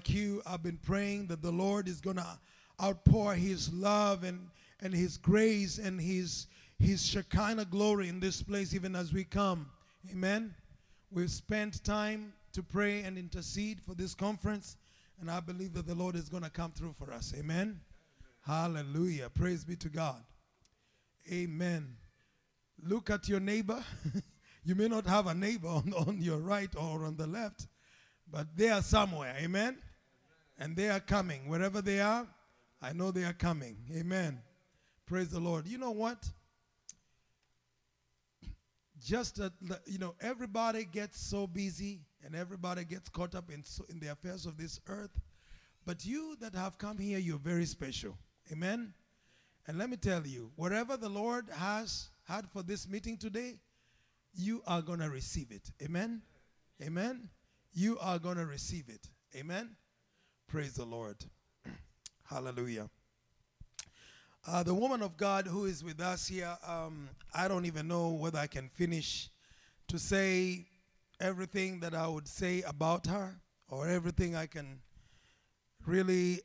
like you, I've been praying that the Lord is going to outpour his love and his grace and his Shekinah glory in this place even as we come. Amen. We've spent time to pray and intercede for this conference, and I believe that the Lord is going to come through for us. Amen. Hallelujah. Praise be to God. Amen. Look at your neighbor. You may not have a neighbor on your right or on the left, but they are somewhere. Amen. And they are coming. Wherever they are, I know they are coming. Amen. Praise the Lord. You know what? Just that, everybody gets so busy and everybody gets caught up in the affairs of this earth. But you that have come here, you're very special. Amen. And let me tell you, whatever the Lord has had for this meeting today, you are going to receive it. Amen. Amen. You are going to receive it. Amen. Praise the Lord. Hallelujah. The woman of God who is with us here, I don't even know whether I can finish to say everything that I would say about her or everything I can really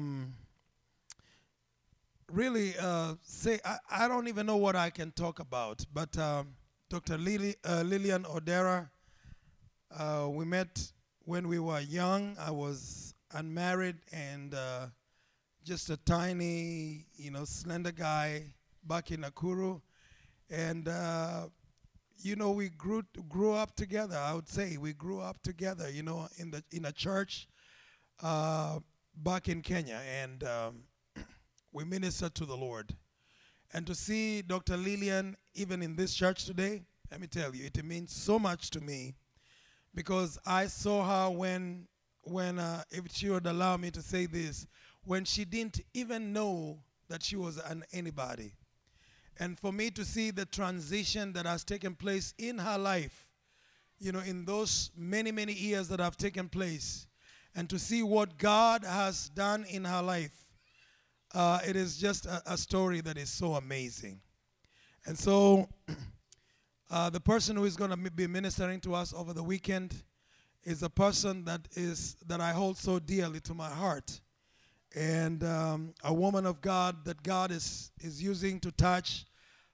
say. I don't even know what I can talk about. But Dr. Lillian Odera, we met when we were young. I was unmarried and just a tiny, slender guy back in Nakuru. And, we grew up together, I would say. We grew up together, in a church back in Kenya. And we ministered to the Lord. And to see Dr. Lillian even in this church today, let me tell you, it means so much to me. Because I saw her when if she would allow me to say this, when she didn't even know that she was an anybody. And for me to see the transition that has taken place in her life, in those many, many years that have taken place, and to see what God has done in her life, it is just a story that is so amazing. And so the person who is going to be ministering to us over the weekend is a person that I hold so dearly to my heart. And a woman of God that God is using to touch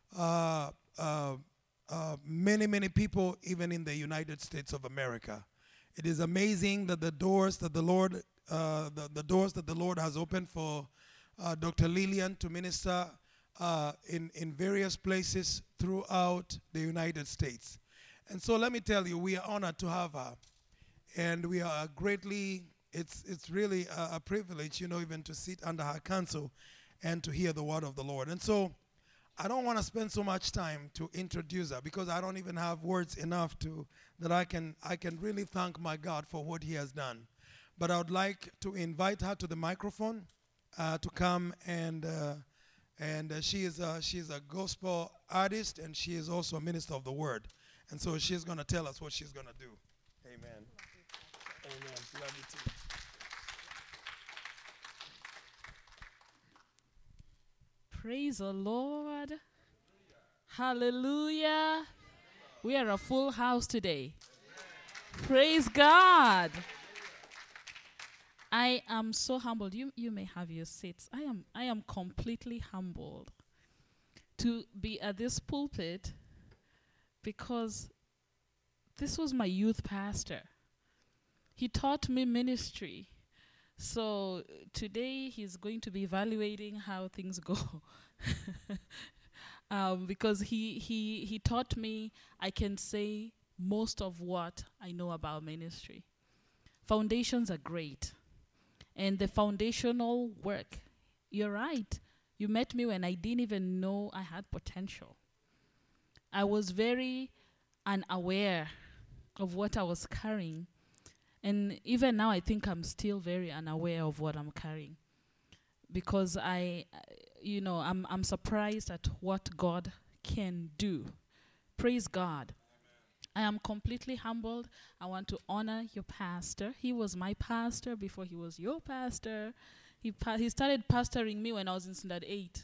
many, many people, even in the United States of America. It is amazing that the doors that the Lord has opened for Dr. Lillian to minister in various places throughout the United States. And so let me tell you, we are honored to have her. And we are greatly, it's really a privilege, even to sit under her counsel and to hear the word of the Lord. And so I don't want to spend so much time to introduce her because I don't even have words enough that I can really thank my God for what he has done. But I would like to invite her to the microphone to come and she is a gospel artist, and she is also a minister of the word. And so she's going to tell us what she's going to do. Amen. Amen. Love you too. Praise the Lord. Hallelujah. We are a full house today. Praise God. I am so humbled. You may have your seats. I am completely humbled to be at this pulpit because this was my youth pastor. He taught me ministry. So today he's going to be evaluating how things go. Because he taught me, I can say most of what I know about ministry. Foundations are great. And the foundational work, you're right. You met me when I didn't even know I had potential. I was very unaware of what I was carrying. And even now, I think I'm still very unaware of what I'm carrying. Because I'm surprised at what God can do. Praise God. I am completely humbled. I want to honor your pastor. He was my pastor before he was your pastor. He started pastoring me when I was in standard 8.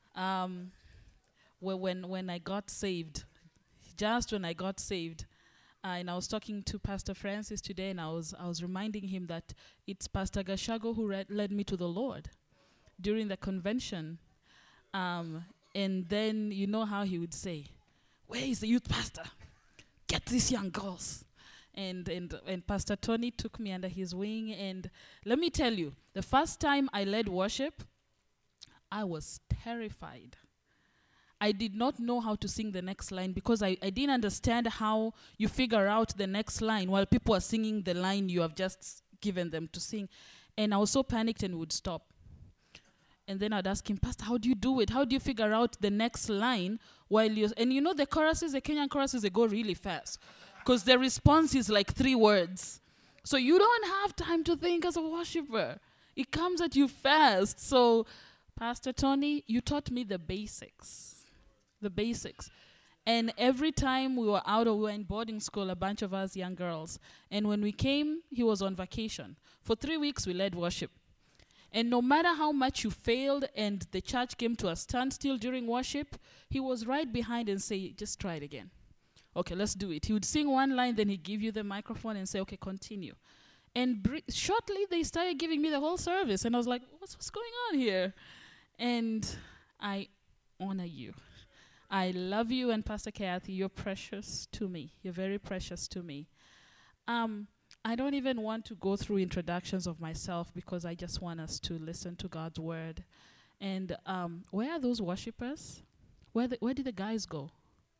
When I got saved, just when I got saved, And I was talking to Pastor Francis today, and I was reminding him that it's Pastor Gashago who led me to the Lord during the convention. And then you know how he would say, "Where is the youth pastor? Get these young girls." And Pastor Tony took me under his wing. And let me tell you, the first time I led worship, I was terrified. I did not know how to sing the next line because I didn't understand how you figure out the next line while people are singing the line you have just given them to sing. And I was so panicked and would stop. And then I'd ask him, "Pastor, how do you do it? How do you figure out the next line while you're..." And you know the choruses, the Kenyan choruses, they go really fast because the response is like 3 words. So you don't have time to think as a worshiper. It comes at you fast. So Pastor Tony, you taught me the basics. The basics. And every time we were out or we were in boarding school, a bunch of us young girls, and when we came, he was on vacation. For 3 weeks, we led worship. And no matter how much you failed and the church came to a standstill during worship, he was right behind and say, "Just try it again. Okay, let's do it." He would sing one line, then he'd give you the microphone and say, "Okay, continue." And shortly, they started giving me the whole service. And I was like, what's going on here? And I honor you. I love you, and Pastor Kathy, you're precious to me. You're very precious to me. I don't even want to go through introductions of myself because I just want us to listen to God's word. And where are those worshipers? Where did the guys go?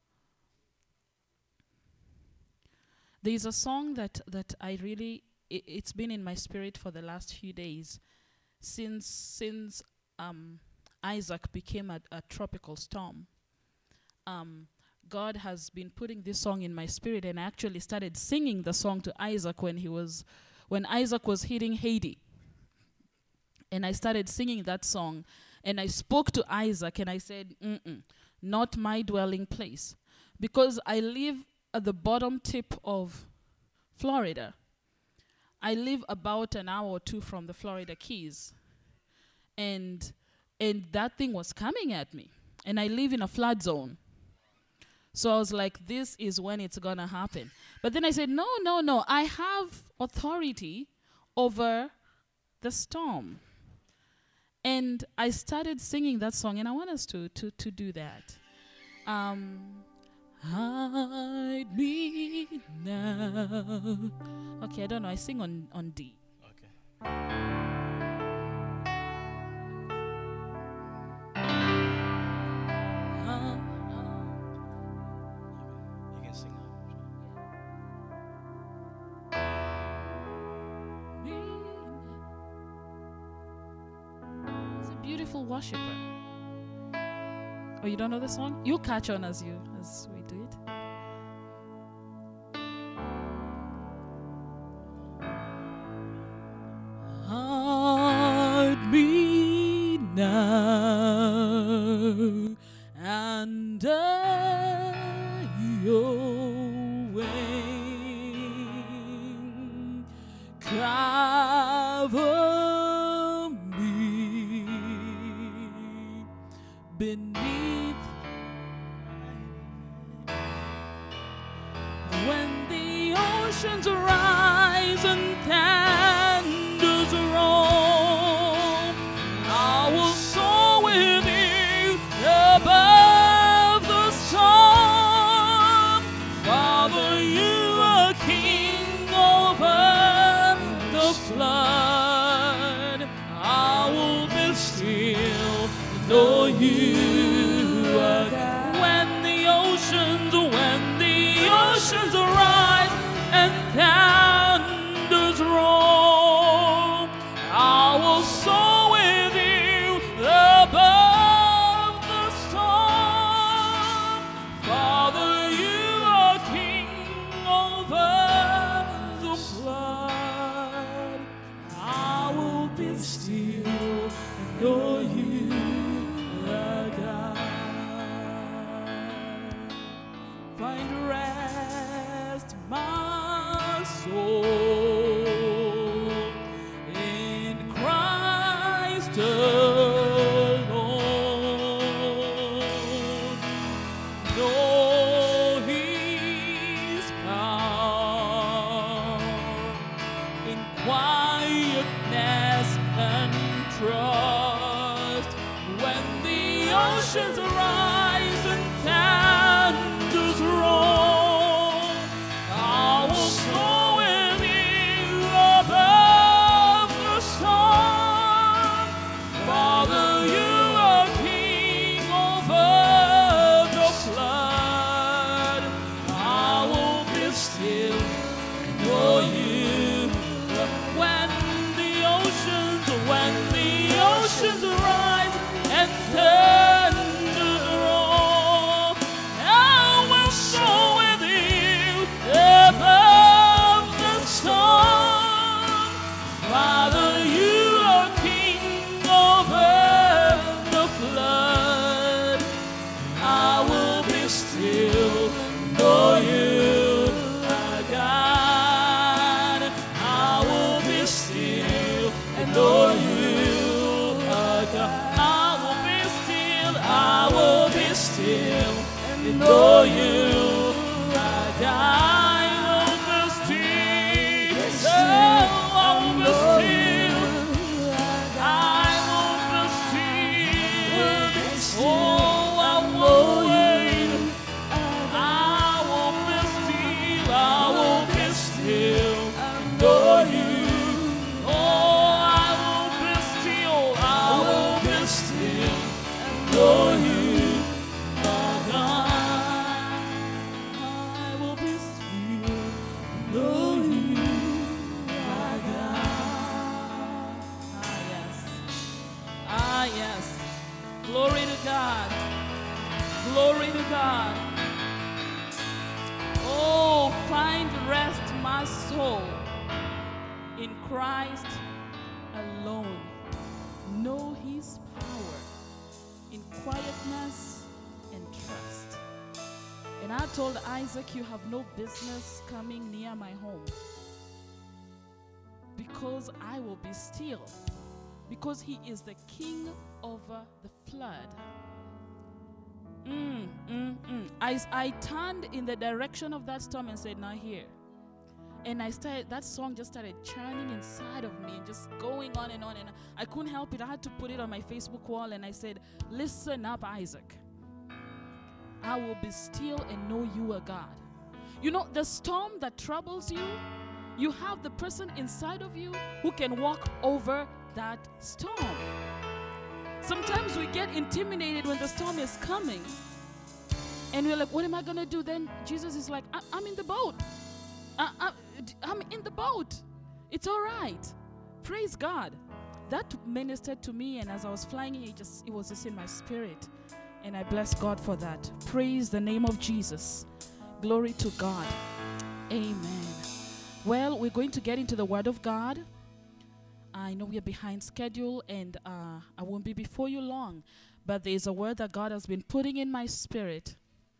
There's a song that I really, it's been in my spirit for the last few days since Isaac became a tropical storm. God has been putting this song in my spirit, and I actually started singing the song to Isaac when Isaac was hitting Haiti. And I started singing that song, and I spoke to Isaac, and I said, "Not my dwelling place," because I live at the bottom tip of Florida. I live about an hour or 2 from the Florida Keys, and that thing was coming at me, and I live in a flood zone. So I was like, this is when it's going to happen. But then I said, no. I have authority over the storm. And I started singing that song, and I want us to do that. Hide me now. Okay, I don't know. I sing on D. Okay. Beautiful worshiper. Oh, you don't know the song? You'll catch on as we do it. Hide me now under your wing. Cover beneath when the oceans rise and thunders roll, I will soar with you above the storm. Father, you are king over the flood. I will be still, know you are God. When the oceans rise and thunders roll, I will soar with you above the storm. Father, you are king over the flood. I will be still and know you. Find rest, my soul, in Christ alone. Know His power. quietness and trust. When the oceans rise and thunders roll, I will soar with you above the storm. Father, you are king over the flood. I will be still and know you. When the oceans rise and thunder roll, I will soar with you above the storm. Father, you are king over the flood. I will be still, know you are God. I will be still and know you are God. I will be still and know you are God. I will be still, oh, I will be still. I will be still, oh, I will wait. I will be still, and know you. Oh, I will be still, and know you. Oh, God, I will be still, know you. Oh, God. Ah, yes. Ah, yes. Glory to God. Glory to God. Oh, find rest, my soul, in Christ alone. Know his power in quietness and trust. And I told Isaac, you have no business coming near my home, because I will be still, because he is the king over the flood. I turned in the direction of that storm and said, now here. And that song just started churning inside of me and just going on and on. And I couldn't help it. I had to put it on my Facebook wall and I said, listen up, Isaac. I will be still and know you are God. You know, the storm that troubles you, you have the person inside of you who can walk over that storm. Sometimes we get intimidated when the storm is coming. And we're like, what am I going to do? Then Jesus is like, I'm in the boat. I'm in the boat. It's all right. Praise God. That ministered to me, and as I was flying, it was just in my spirit. And I bless God for that. Praise the name of Jesus. Glory to God. Amen. Well, we're going to get into the Word of God. I know we are behind schedule, and I won't be before you long. But there's a word that God has been putting in my spirit.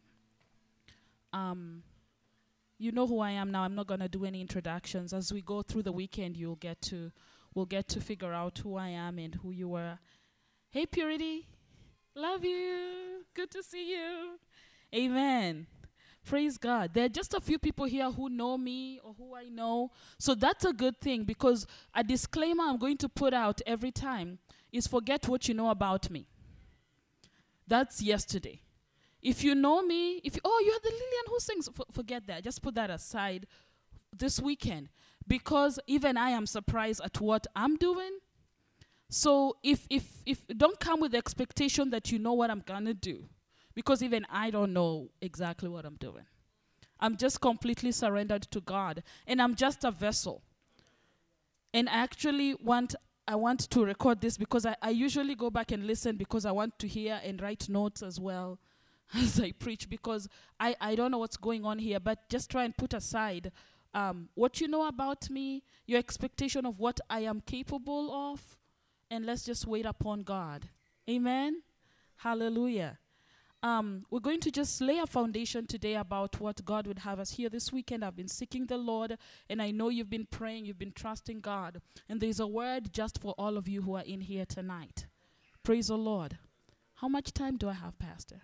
You know who I am now. I'm not going to do any introductions. As we go through the weekend, we'll get to figure out who I am and who you are. Hey, Purity. Love you. Good to see you. Amen. Praise God. There are just a few people here who know me or who I know. So that's a good thing, because a disclaimer I'm going to put out every time is forget what you know about me. That's yesterday. If you know me, you're the Lillian who sings, forget that. Just put that aside this weekend, because even I am surprised at what I'm doing. So if don't come with the expectation that you know what I'm going to do, because even I don't know exactly what I'm doing. I'm just completely surrendered to God, and I'm just a vessel. And I want to record this because I usually go back and listen, because I want to hear and write notes as well as I preach, because I don't know what's going on here, but just try and put aside what you know about me, your expectation of what I am capable of, and let's just wait upon God. Amen? Hallelujah. We're going to just lay a foundation today about what God would have us here this weekend. I've been seeking the Lord, and I know you've been praying, you've been trusting God, and there's a word just for all of you who are in here tonight. Praise the Lord. How much time do I have, Pastor?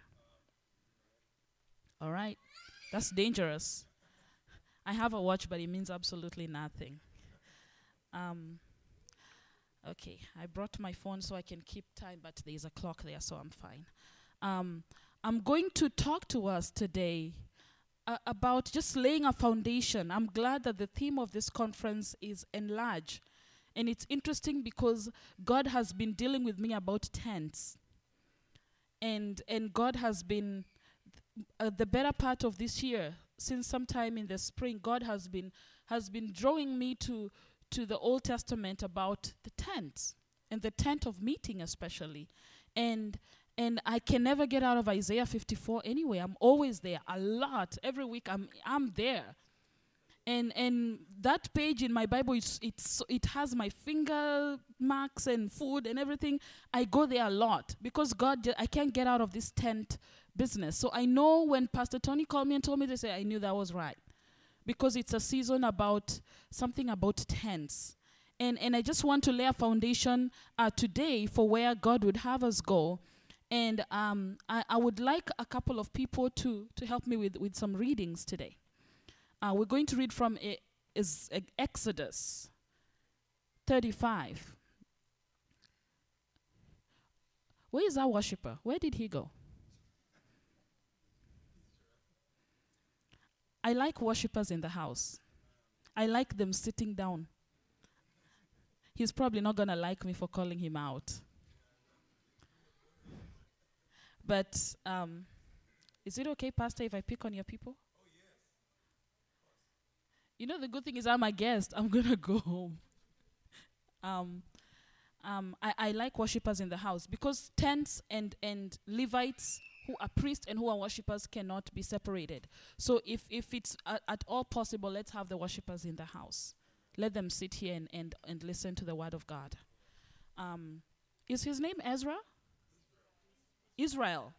All right. That's dangerous. I have a watch, but it means absolutely nothing. Um, okay, I brought my phone so I can keep time, but there's a clock there, so I'm fine. I'm going to talk to us today about just laying a foundation. I'm glad that the theme of this conference is enlarge. And it's interesting because God has been dealing with me about tents. And God has been, the better part of this year, since sometime in the spring, God has been drawing me to the Old Testament about the tents and the tent of meeting especially. And I can never get out of Isaiah 54 anyway. I'm always there a lot. Every week I'm there. And that page in my Bible, it has my finger marks and food and everything. I go there a lot because I can't get out of this tent business. So I know when Pastor Tony called me and told me this, I knew that was right. Because it's a season about something about tents. And I just want to lay a foundation today for where God would have us go. And I would like a couple of people to help me with some readings today. We're going to read from Exodus 35. Where is our worshiper? Where did he go? I like worshipers in the house. I like them sitting down. He's probably not going to like me for calling him out. But is it okay, Pastor, if I pick on your people? You know, the good thing is I'm a guest. I'm going to go home. I like worshipers in the house because tents and Levites who are priests and who are worshipers cannot be separated. So if it's at all possible, let's have the worshipers in the house. Let them sit here and listen to the word of God. Is his name Ezra? Israel.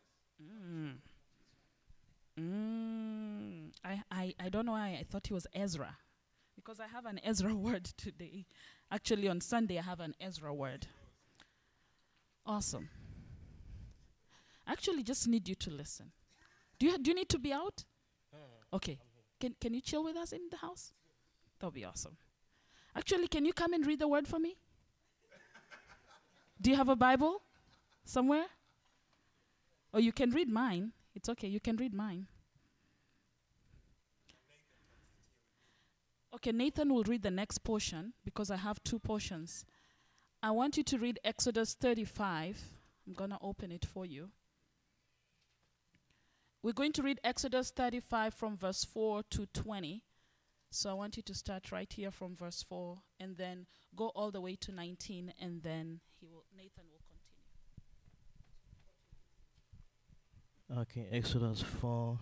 I don't know why I thought he was Ezra. Because I have an Ezra word today. Actually, on Sunday, I have an Ezra word. Awesome. I actually just need you to listen. Do you need to be out? Okay. Can you chill with us in the house? That'll be awesome. Actually, can you come and read the word for me? Do you have a Bible somewhere? Or you can read mine. It's okay, you can read mine. Okay, Nathan will read the next portion because I have two portions. I want you to read Exodus 35. I'm going to open it for you. We're going to read Exodus 35 from verse 4 to 20. So I want you to start right here from verse 4 and then go all the way to 19 and then Nathan will continue. Okay, Exodus 4.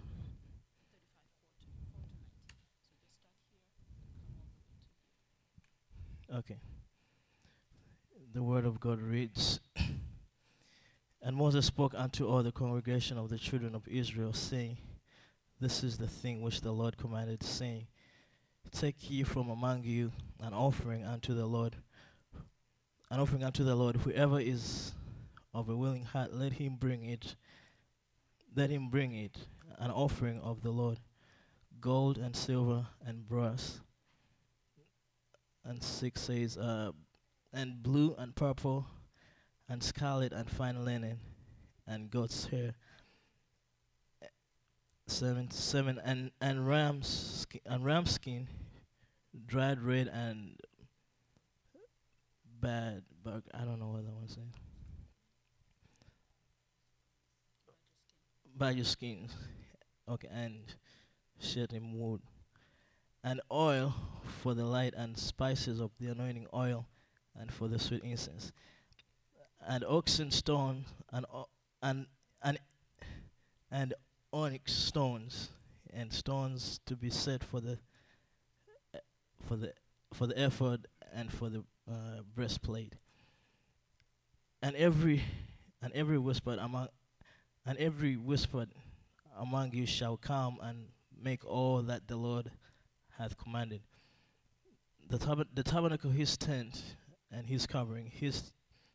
Okay. The word of God reads, And Moses spoke unto all the congregation of the children of Israel, saying, This is the thing which the Lord commanded, saying, Take ye from among you an offering unto the Lord. An offering unto the Lord. Whoever is of a willing heart, let him bring it. Let him bring it, an offering of the Lord, gold and silver and brass. And 6 says, and blue and purple and scarlet and fine linen and goat's hair. 7 and ram skin, dried red and bad bug. I don't know what that one's saying. Badger skins. Okay, and shittim wood. And oil for the light, and spices of the anointing oil, and for the sweet incense, and oxen stone, and onyx stones, and stones to be set for the ephod and for the breastplate. And every whispered among you shall come and make all that the Lord hath commanded. The tabernacle, his tent, and his covering, his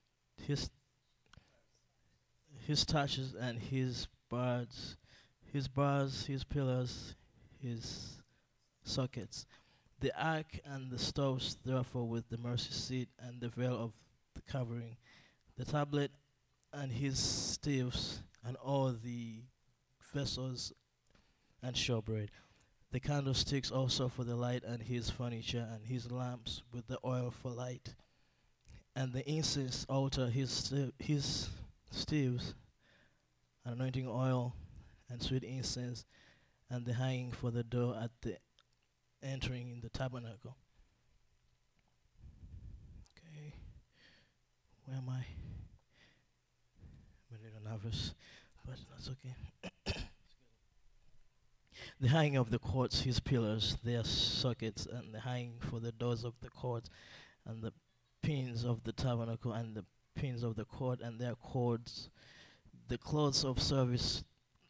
taches and his bars, his pillars, his sockets, The ark and the stoves, therefore, with the mercy seat and the veil of the covering, the tablet and his staves, and all the vessels and showbread. The candlesticks also for the light, and his furniture, and his lamps with the oil for light, and the incense altar, his staves, anointing oil, and sweet incense, and the hanging for the door at the entering in the tabernacle. Okay, where am I? I'm a little nervous, but that's okay. The hanging of the courts, his pillars, their sockets, and the hanging for the doors of the court, and the pins of the tabernacle, and the pins of the court, and their cords, the clothes of service,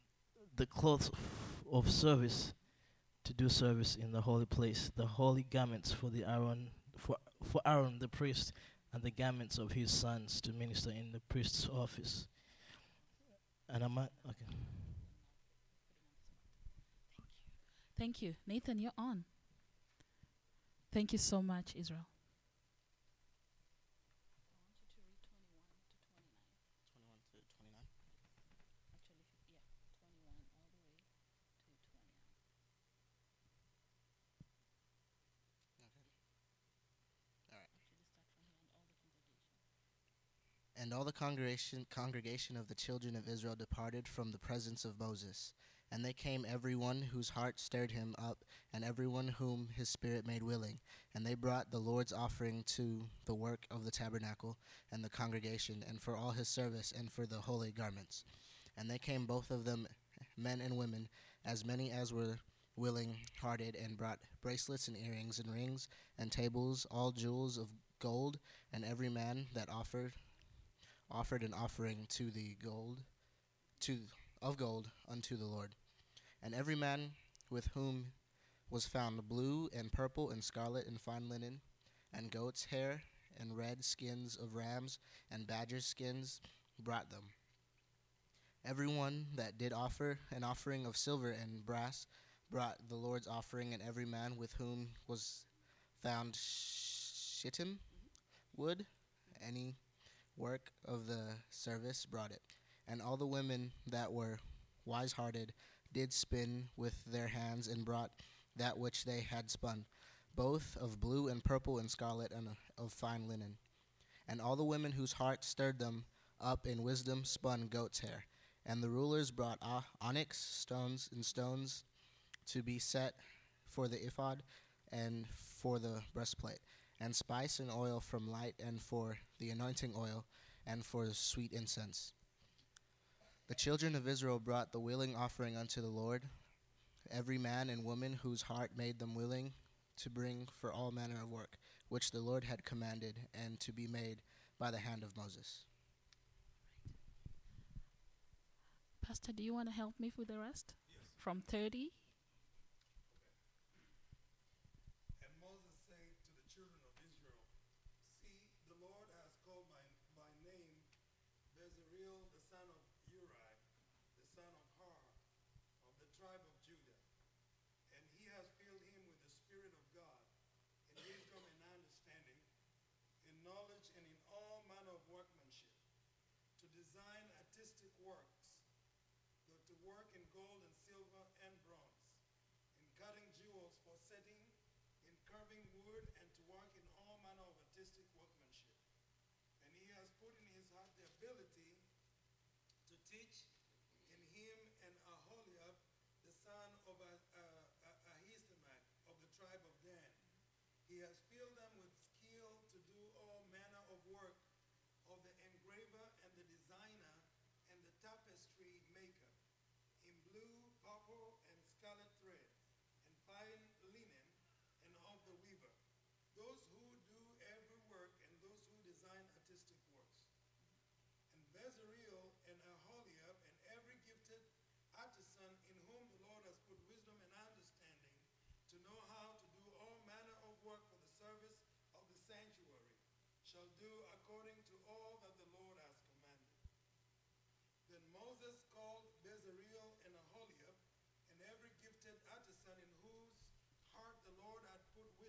of service to do service in the holy place, the holy garments for Aaron the priest, and the garments of his sons to minister in the priest's office. And I'm at, okay. Thank you. Nathan, you're on. Thank you so much, Israel. 21 to 29. Actually, 21 all the way to 29. Okay. All right. Actually, start from here and all the congregation. And all the congregation of the children of Israel departed from the presence of Moses. And they came, every one whose heart stirred him up, and every one whom his spirit made willing. And they brought the Lord's offering to the work of the tabernacle and the congregation, and for all his service, and for the holy garments. And they came, both of them, men and women, as many as were willing-hearted, and brought bracelets and earrings and rings and tables, all jewels of gold, and every man that offered an offering to the gold of gold unto the Lord. And every man with whom was found blue and purple and scarlet and fine linen, and goat's hair and red skins of rams and badger skins brought them. Every one that did offer an offering of silver and brass brought the Lord's offering, and every man with whom was found shittim wood, any work of the service, brought it. And all the women that were wise-hearted did spin with their hands, and brought that which they had spun, both of blue and purple and scarlet and of fine linen. And all the women whose heart stirred them up in wisdom spun goat's hair. And the rulers brought onyx stones and stones to be set for the ephod and for the breastplate, and spice and oil from light, and for the anointing oil, and for sweet incense. The children of Israel brought the willing offering unto the Lord, every man and woman whose heart made them willing to bring for all manner of work, which the Lord had commanded, and to be made by the hand of Moses. Pastor, do you want to help me with the rest? Yes. From 30? And Moses said to the children of Israel, see, the Lord has called by name Bezaleel, the son of Uri, the son of Hur, of the tribe of Judah. And he has filled him with the Spirit of God, in wisdom and understanding, in knowledge and in all manner of workmanship, to design artistic works, to work in gold and silver and bronze, in cutting jewels for setting, in carving wood, and to work in all manner of artistic workmanship. And he has put in his heart the ability to teach in him and Aholiab, the son of Ahisamach of the tribe of Dan. He has filled them with skill to do all manner of work of the engraver and the designer and the tapestry maker, in blue, purple, and scarlet thread, and fine linen, and of the weaver, those who do every work, and those who design artistic works. And Bezaleel and Aholiab, and every gifted artisan in whom the Lord has put wisdom and understanding, to know how to do all manner of work for the service of the sanctuary, shall do according to all that the Lord has commanded. Then Moses called Bezaleel and Aholiab, and every gifted artisan in whose heart the Lord had put wisdom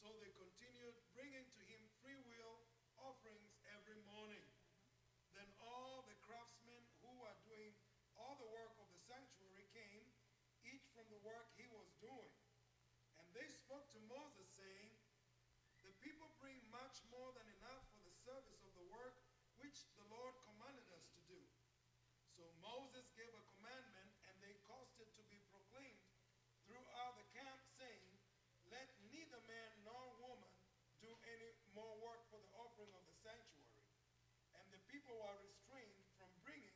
So they continued bringing to him free will offerings every morning. Then all the craftsmen who were doing all the work of the sanctuary came, each from the work he was doing. And they spoke to Moses, saying, the people bring much more than enough for the service of the work which the Lord commanded us to do. So Moses gave a commandment, and they caused it to be proclaimed throughout the camp, saying, let neither man nor woman do any more work for the offering of the sanctuary. And the people were restrained from bringing,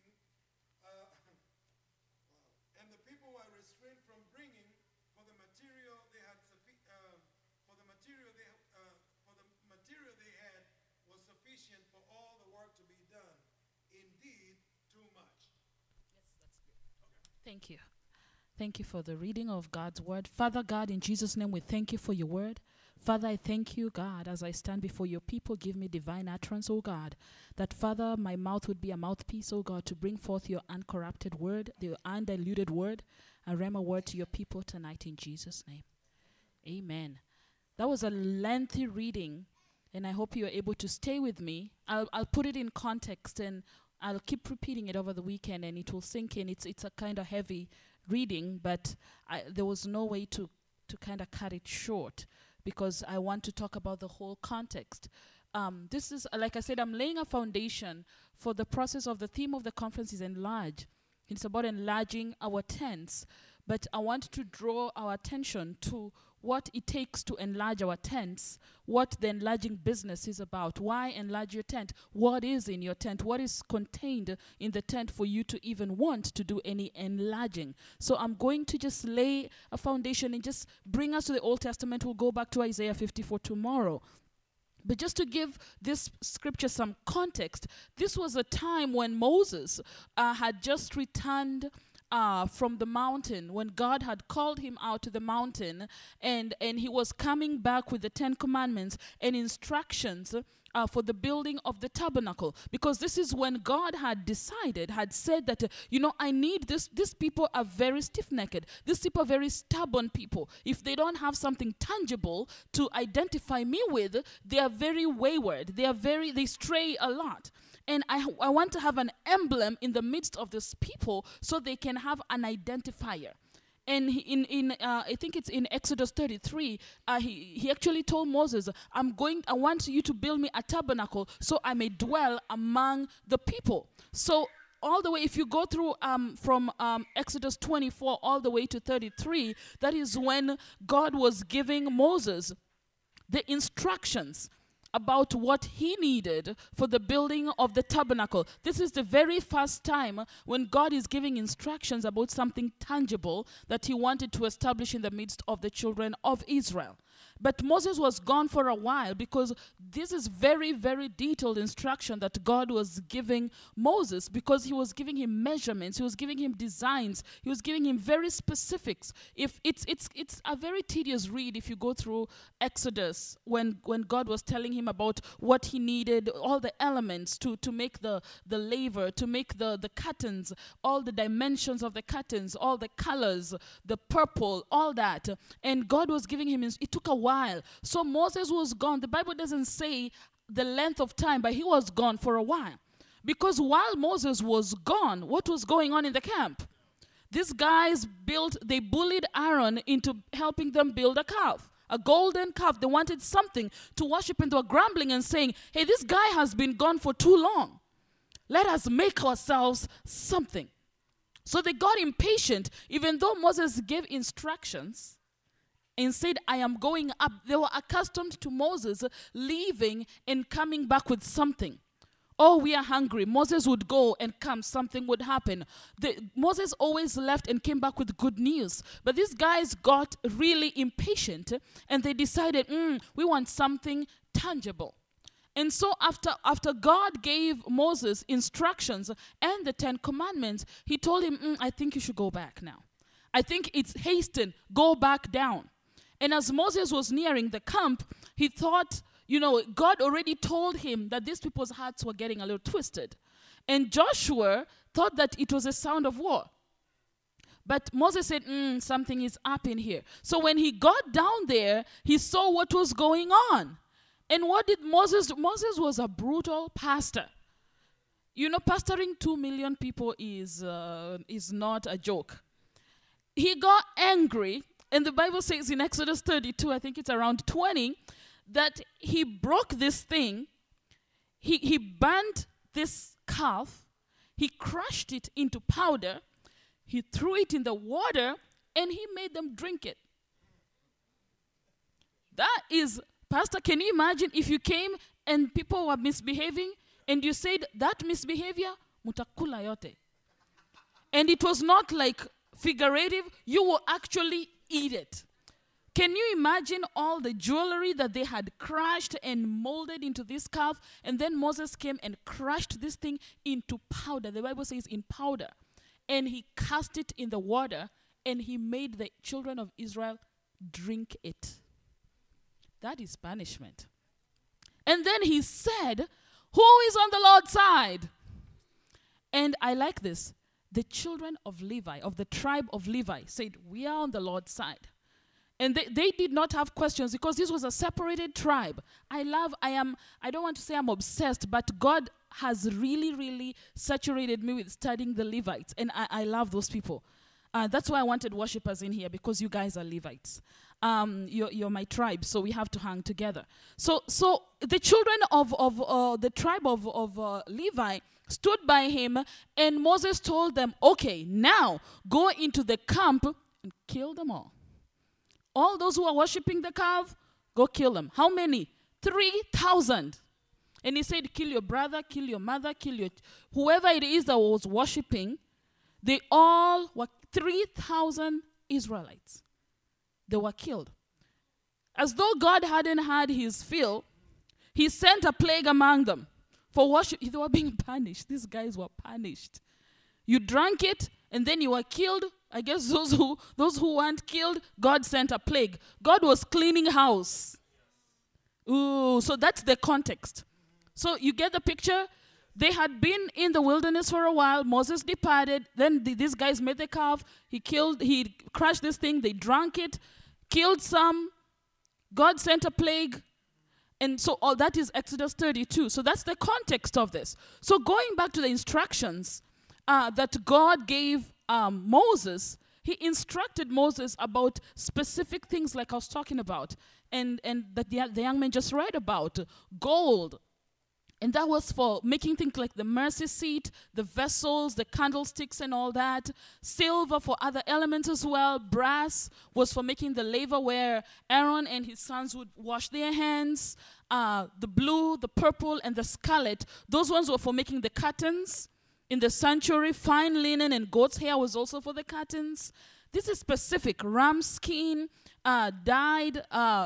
for the material they had was sufficient for all the work to be done. Indeed, too much. Yes, that's good. Okay. Thank you. Thank you for the reading of God's word. Father God, in Jesus' name, we thank you for your word. Father, I thank you, God, as I stand before your people, give me divine utterance, oh God, that, Father, my mouth would be a mouthpiece, oh God, to bring forth your uncorrupted word, the undiluted word, a rhema word to your people tonight in Jesus' name. Amen. That was a lengthy reading, and I hope you're able to stay with me. I'll put it in context, and I'll keep repeating it over the weekend, and it will sink in. It's a kind of heavy reading, but there was no way to kind of cut it short, because I want to talk about the whole context. This is, like I said, I'm laying a foundation for the process of the theme of the conference is enlarge. It's about enlarging our tents, but I want to draw our attention to what it takes to enlarge our tents, what the enlarging business is about. Why enlarge your tent? What is in your tent? What is contained in the tent for you to even want to do any enlarging? So I'm going to just lay a foundation and just bring us to the Old Testament. We'll go back to Isaiah 54 tomorrow. But just to give this scripture some context, this was a time when Moses had just returned from the mountain, when God had called him out to the mountain, and he was coming back with the 10 commandments and instructions for the building of the tabernacle, because this is when God had said that, I need this. These people are very stiff-necked. These people are very stubborn people. If they don't have something tangible to identify me with, they are very wayward. They stray a lot. And I want to have an emblem in the midst of these people so they can have an identifier. And I think it's in Exodus 33, he actually told Moses, I want you to build me a tabernacle so I may dwell among the people. So all the way, if you go through from Exodus 24 all the way to 33, that is when God was giving Moses the instructions about what he needed for the building of the tabernacle. This is the very first time when God is giving instructions about something tangible that he wanted to establish in the midst of the children of Israel. But Moses was gone for a while, because this is very, very detailed instruction that God was giving Moses, because he was giving him measurements, he was giving him designs, he was giving him very specifics. If it's a very tedious read if you go through Exodus, when God was telling him about what he needed, all the elements to make the laver, to make the curtains, all the dimensions of the curtains, all the colors, the purple, all that. And God was giving him, it took a while. So Moses was gone. The Bible doesn't say the length of time, but he was gone for a while. Because while Moses was gone, what was going on in the camp? These guys they bullied Aaron into helping them build a calf, a golden calf. They wanted something to worship, and they were grumbling and saying, hey, this guy has been gone for too long. Let us make ourselves something. So they got impatient, even though Moses gave instructions and said, I am going up. They were accustomed to Moses leaving and coming back with something. Oh, we are hungry. Moses would go and come. Something would happen. Moses always left and came back with good news. But these guys got really impatient, and they decided, we want something tangible. And so after God gave Moses instructions and the 10 commandments, he told him, I think you should go back now. I think it's hasten. Go back down. And as Moses was nearing the camp, he thought, God already told him that these people's hearts were getting a little twisted. And Joshua thought that it was a sound of war. But Moses said, something is up in here. So when he got down there, he saw what was going on. And what did Moses do? Moses was a brutal pastor. You know, pastoring 2 million people is not a joke. He got angry, and the Bible says in Exodus 32, I think it's around 20, that he broke this thing. He burnt this calf. He crushed it into powder. He threw it in the water, and he made them drink it. That is, Pastor, can you imagine if you came and people were misbehaving, and you said, that misbehavior, mutakula yote. And it was not like figurative, you will actually eat it. Can you imagine all the jewelry that they had crushed and molded into this calf? And then Moses came and crushed this thing into powder. The Bible says in powder. And he cast it in the water, and he made the children of Israel drink it. That is punishment. And then he said, who is on the Lord's side? And I like this. The children of Levi, of the tribe of Levi, said, we are on the Lord's side. And they did not have questions because this was a separated tribe. I don't want to say I'm obsessed, but God has really, really saturated me with studying the Levites. And I love those people. That's why I wanted worshipers in here, because you guys are Levites. You're my tribe, so we have to hang together. So the children of the tribe of Levi stood by him, and Moses told them, okay, now go into the camp and kill them all. All those who are worshiping the calf, go kill them. How many? 3,000. And he said, kill your brother, kill your mother, kill your... whoever it is that was worshiping, they all were 3,000 Israelites. They were killed. As though God hadn't had his fill, he sent a plague among them for worship. They were being punished. These guys were punished. You drank it, and then you were killed. I guess those who weren't killed, God sent a plague. God was cleaning house. Ooh, so that's the context. So you get the picture? They had been in the wilderness for a while. Moses departed. Then these guys made the calf. He crushed this thing. They drank it, killed some. God sent a plague. And so all that is Exodus 32. So that's the context of this. So going back to the instructions that God gave Moses, he instructed Moses about specific things like I was talking about, and that the young man just read about, gold. And that was for making things like the mercy seat, the vessels, the candlesticks and all that. Silver for other elements as well. Brass was for making the laver where Aaron and his sons would wash their hands. The blue, the purple, and the scarlet, those ones were for making the curtains. In the sanctuary, fine linen and goat's hair was also for the curtains. This is specific. Ram skin, dyed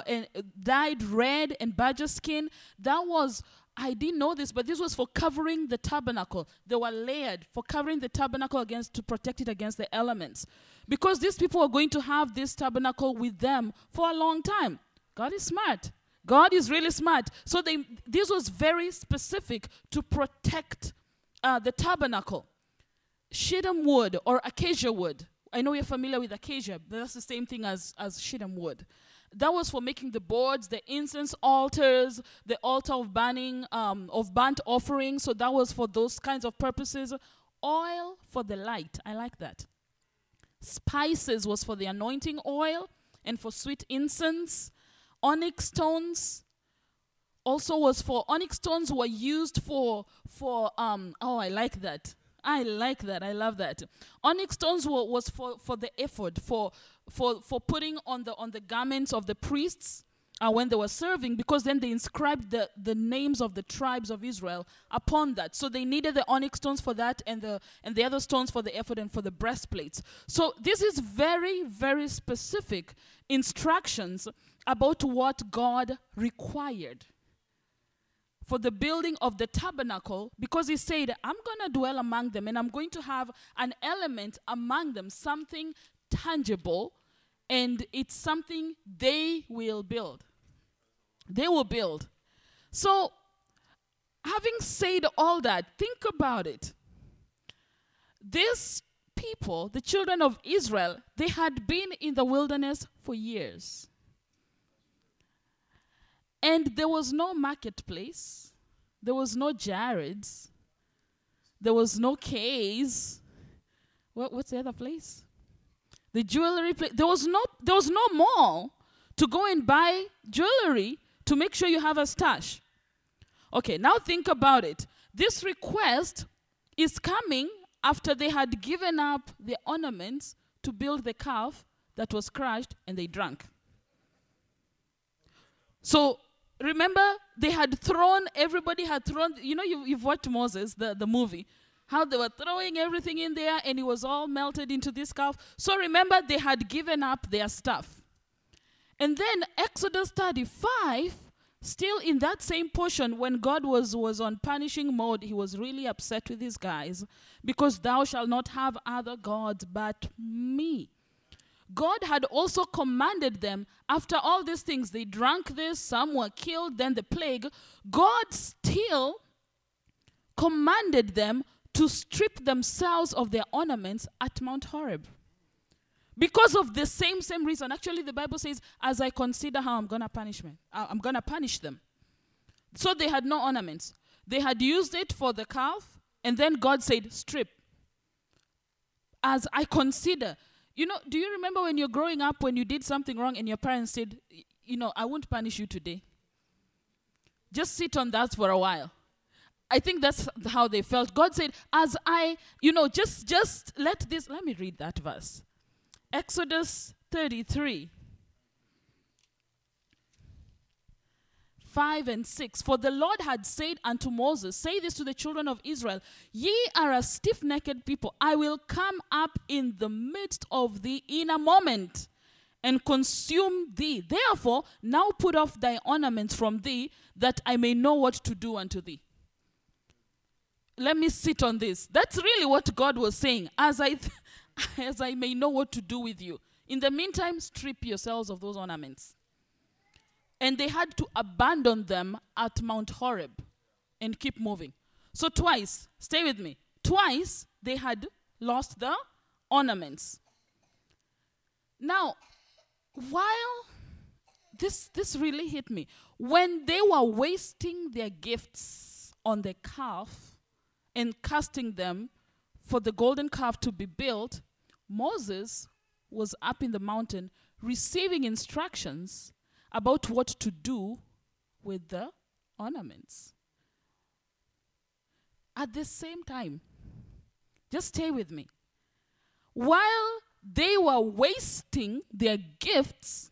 red, and badger skin. That was, I didn't know this, but this was for covering the tabernacle. They were layered for covering the tabernacle to protect it against the elements. Because these people were going to have this tabernacle with them for a long time. God is smart. God is really smart. So this was very specific to protect the tabernacle. Shittim wood or acacia wood. I know you're familiar with acacia, but that's the same thing as shittim wood. That was for making the boards, the incense altars, the altar of burning, of burnt offering. So that was for those kinds of purposes. Oil for the light. I like that. Spices was for the anointing oil and for sweet incense. Onyx stones also was for, onyx stones were used for I like that. I love that. Onyx stones was for the ephod, for putting on the garments of the priests when they were serving, because then they inscribed the names of the tribes of Israel upon that. So they needed the onyx stones for that, and the other stones for the ephod and for the breastplates. So this is very, very specific instructions about what God required for the building of the tabernacle, because he said, I'm going to dwell among them, and I'm going to have an element among them, something tangible, and it's something they will build. They will build. So, having said all that, think about it. These people, the children of Israel, they had been in the wilderness for years. And there was no marketplace. There was no Jared's. There was no K's. What's the other place? The jewelry place. There was no mall to go and buy jewelry to make sure you have a stash. Okay, now think about it. This request is coming after they had given up the ornaments to build the calf that was crushed and they drank. So remember, everybody had thrown, you've watched Moses, the movie, how they were throwing everything in there and it was all melted into this calf. So remember, they had given up their stuff. And then Exodus 35, still in that same portion, when God was on punishing mode, he was really upset with these guys because thou shalt not have other gods but me. God had also commanded them, after all these things, they drank this, some were killed, then the plague. God still commanded them to strip themselves of their ornaments at Mount Horeb. Because of the same reason. Actually, the Bible says, as I consider how I'm going to punish them. So they had no ornaments. They had used it for the calf, and then God said, strip. As I consider. Do you remember when you're growing up, when you did something wrong and your parents said, I won't punish you today. Just sit on that for a while. I think that's how they felt. God said, as I, just let me read that verse. Exodus 33, 5 and 6. For the Lord had said unto Moses, say this to the children of Israel, ye are a stiff-necked people. I will come up in the midst of thee in a moment and consume thee. Therefore, now put off thy ornaments from thee, that I may know what to do unto thee. Let me sit on this. That's really what God was saying. As I may know what to do with you. In the meantime, strip yourselves of those ornaments. And they had to abandon them at Mount Horeb and keep moving. So twice, stay with me, twice they had lost the ornaments. Now, while this really hit me, when they were wasting their gifts on the calf and casting them for the golden calf to be built, Moses was up in the mountain receiving instructions about what to do with the ornaments. At the same time, just stay with me. While they were wasting their gifts,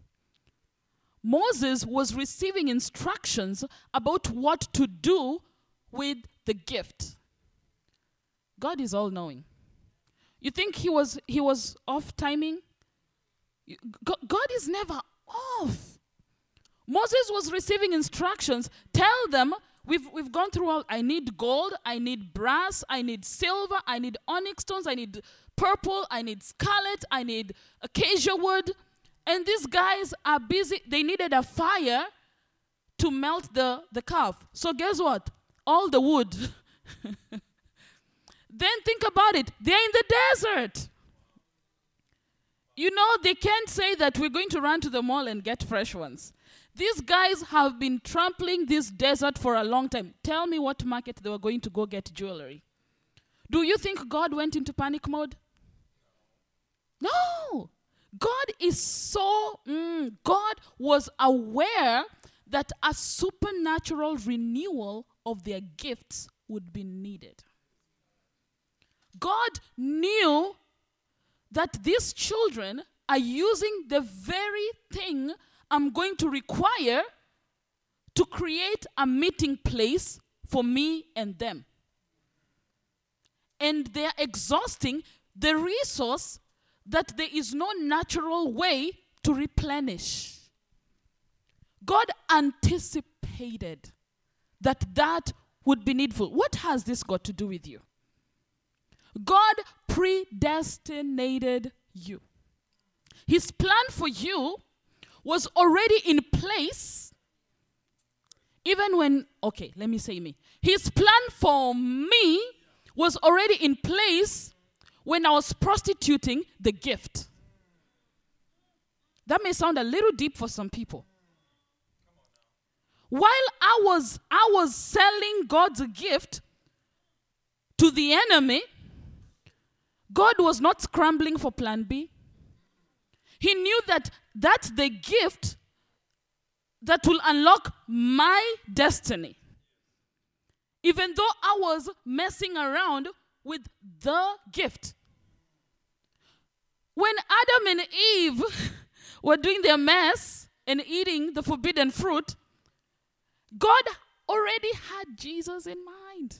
Moses was receiving instructions about what to do with the gift. God is all-knowing. You think he was off timing? God is never off. Moses was receiving instructions. Tell them, we've gone through all. I need gold, I need brass, I need silver, I need onyx stones, I need purple, I need scarlet, I need acacia wood. And these guys are busy. They needed a fire to melt the calf. So guess what? All the wood. Then think about it. They're in the desert. They can't say that we're going to run to the mall and get fresh ones. These guys have been trampling this desert for a long time. Tell me what market they were going to go get jewelry. Do you think God went into panic mode? No. God was aware that a supernatural renewal of their gifts would be needed. God knew that these children are using the very thing I'm going to require to create a meeting place for me and them. And they're exhausting the resource that there is no natural way to replenish. God anticipated that would be needful. What has this got to do with you? God predestinated you. His plan for you was already in place even when, let me say me. His plan for me was already in place when I was prostituting the gift. That may sound a little deep for some people. While I was selling God's gift to the enemy, God was not scrambling for plan B. He knew that that's the gift that will unlock my destiny. Even though I was messing around with the gift. When Adam and Eve were doing their mess and eating the forbidden fruit, God already had Jesus in mind.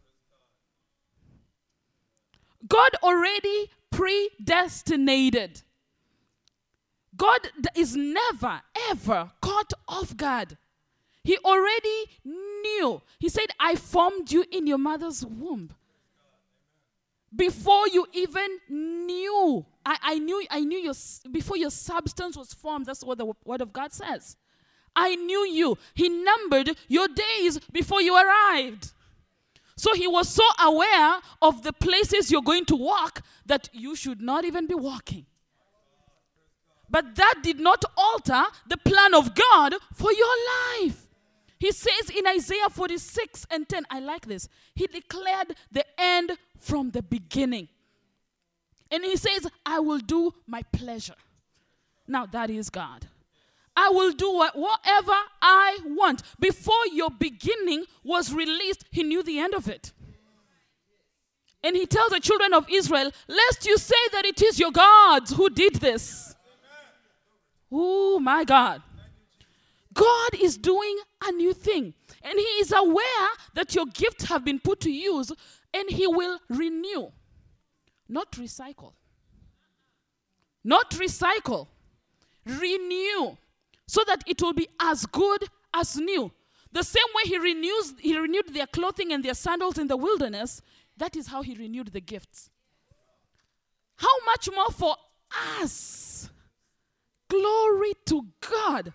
God already predestinated. God is never, ever caught off guard. He already knew. He said, I formed you in your mother's womb. Before you even knew. I knew your, before your substance was formed. That's what the word of God says. I knew you. He numbered your days before you arrived. So he was so aware of the places you're going to walk that you should not even be walking. But that did not alter the plan of God for your life. He says in Isaiah 46:10, I like this. He declared the end from the beginning. And he says, I will do my pleasure. Now that is God. I will do whatever I want. Before your beginning was released, he knew the end of it. And he tells the children of Israel, lest you say that it is your gods who did this. Oh my God. God is doing a new thing. And he is aware that your gifts have been put to use, and he will renew. Not recycle. Not recycle. Renew. So that it will be as good as new. The same way he renewed their clothing and their sandals in the wilderness, that is how he renewed the gifts. How much more for us? Glory to God.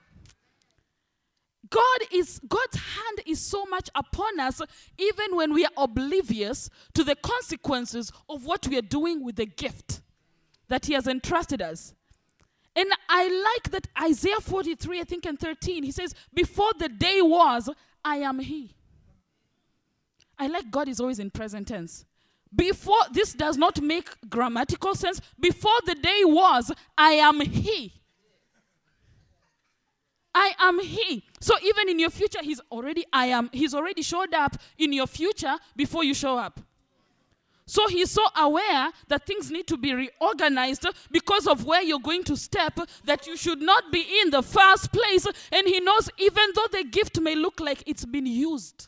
God's hand is so much upon us, even when we are oblivious to the consequences of what we are doing with the gift that he has entrusted us. And I like that Isaiah 43, I think, and 13, he says, before the day was, I am he. I like God is always in present tense. Before, this does not make grammatical sense. Before the day was, I am he. I am he. So even in your future, he's already showed up in your future before you show up. So he's so aware that things need to be reorganized because of where you're going to step, that you should not be in the first place. And he knows even though the gift may look like it's been used.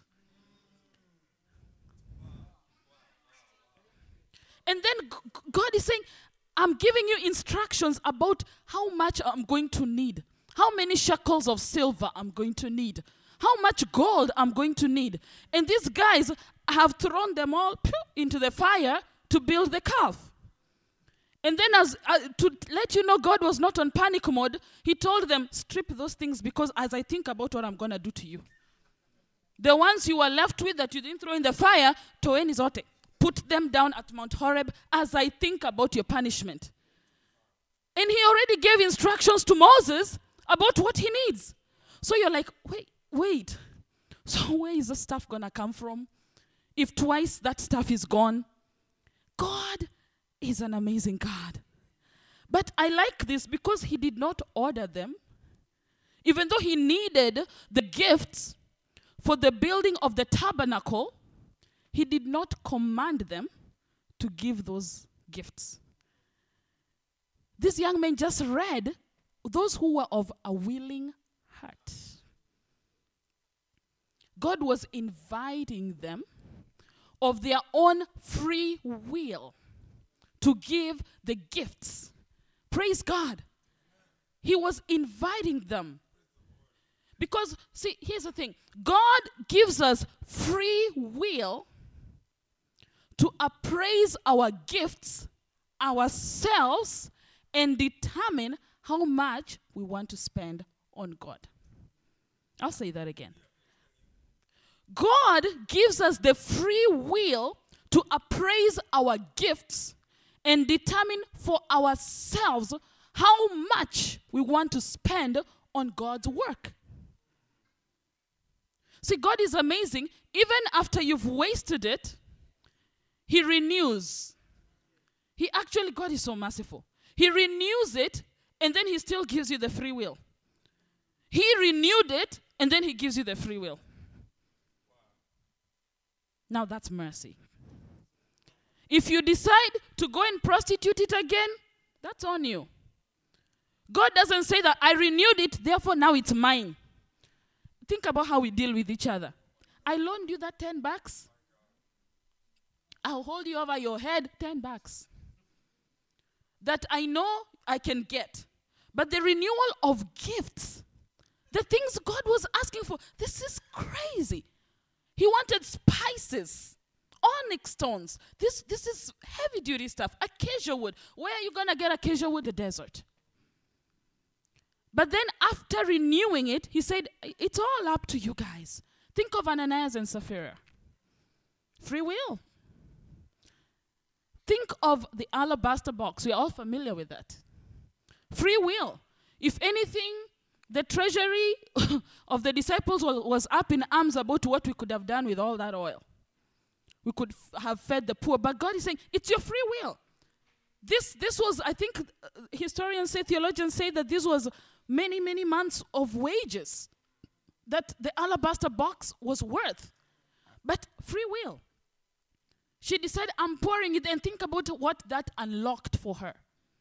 And then God is saying, I'm giving you instructions about how much I'm going to need. How many shekels of silver I'm going to need. How much gold I'm going to need. And these guys have thrown them all into the fire to build the calf. And then to let you know God was not on panic mode, he told them, strip those things because as I think about what I'm going to do to you. The ones you were left with that you didn't throw in the fire, toeni zote. Put them down at Mount Horeb as I think about your punishment. And he already gave instructions to Moses about what he needs. So you're like, wait. So where is the stuff going to come from? If twice that stuff is gone. God is an amazing God. But I like this because he did not order them. Even though he needed the gifts for the building of the tabernacle, he did not command them to give those gifts. This young man just read those who were of a willing heart. God was inviting them of their own free will to give the gifts. Praise God. He was inviting them. Because, see, here's the thing. God gives us free will to appraise our gifts, ourselves, and determine how much we want to spend on God. I'll say that again. God gives us the free will to appraise our gifts and determine for ourselves how much we want to spend on God's work. See, God is amazing. Even after you've wasted it, He renews. God is so merciful. He renews it, and then He still gives you the free will. He renewed it, and then He gives you the free will. Now that's mercy. If you decide to go and prostitute it again, that's on you. God doesn't say that I renewed it, therefore now it's mine. Think about how we deal with each other. I loaned you that $10. I'll hold you over your head, $10. That I know I can get. But the renewal of gifts, the things God was asking for, this is crazy. He wanted spices, onyx stones. This is heavy duty stuff. Acacia wood. Where are you going to get acacia wood? The desert. But then after renewing it, He said, it's all up to you guys. Think of Ananias and Sapphira. Free will. Think of the alabaster box. We're all familiar with that. Free will. If anything, the treasury of the disciples was up in arms about what we could have done with all that oil. We could have fed the poor. But God is saying, it's your free will. This was, I think, historians say, theologians say that this was many, many months of wages that the alabaster box was worth. But free will. She decided, I'm pouring it, and think about what that unlocked for her.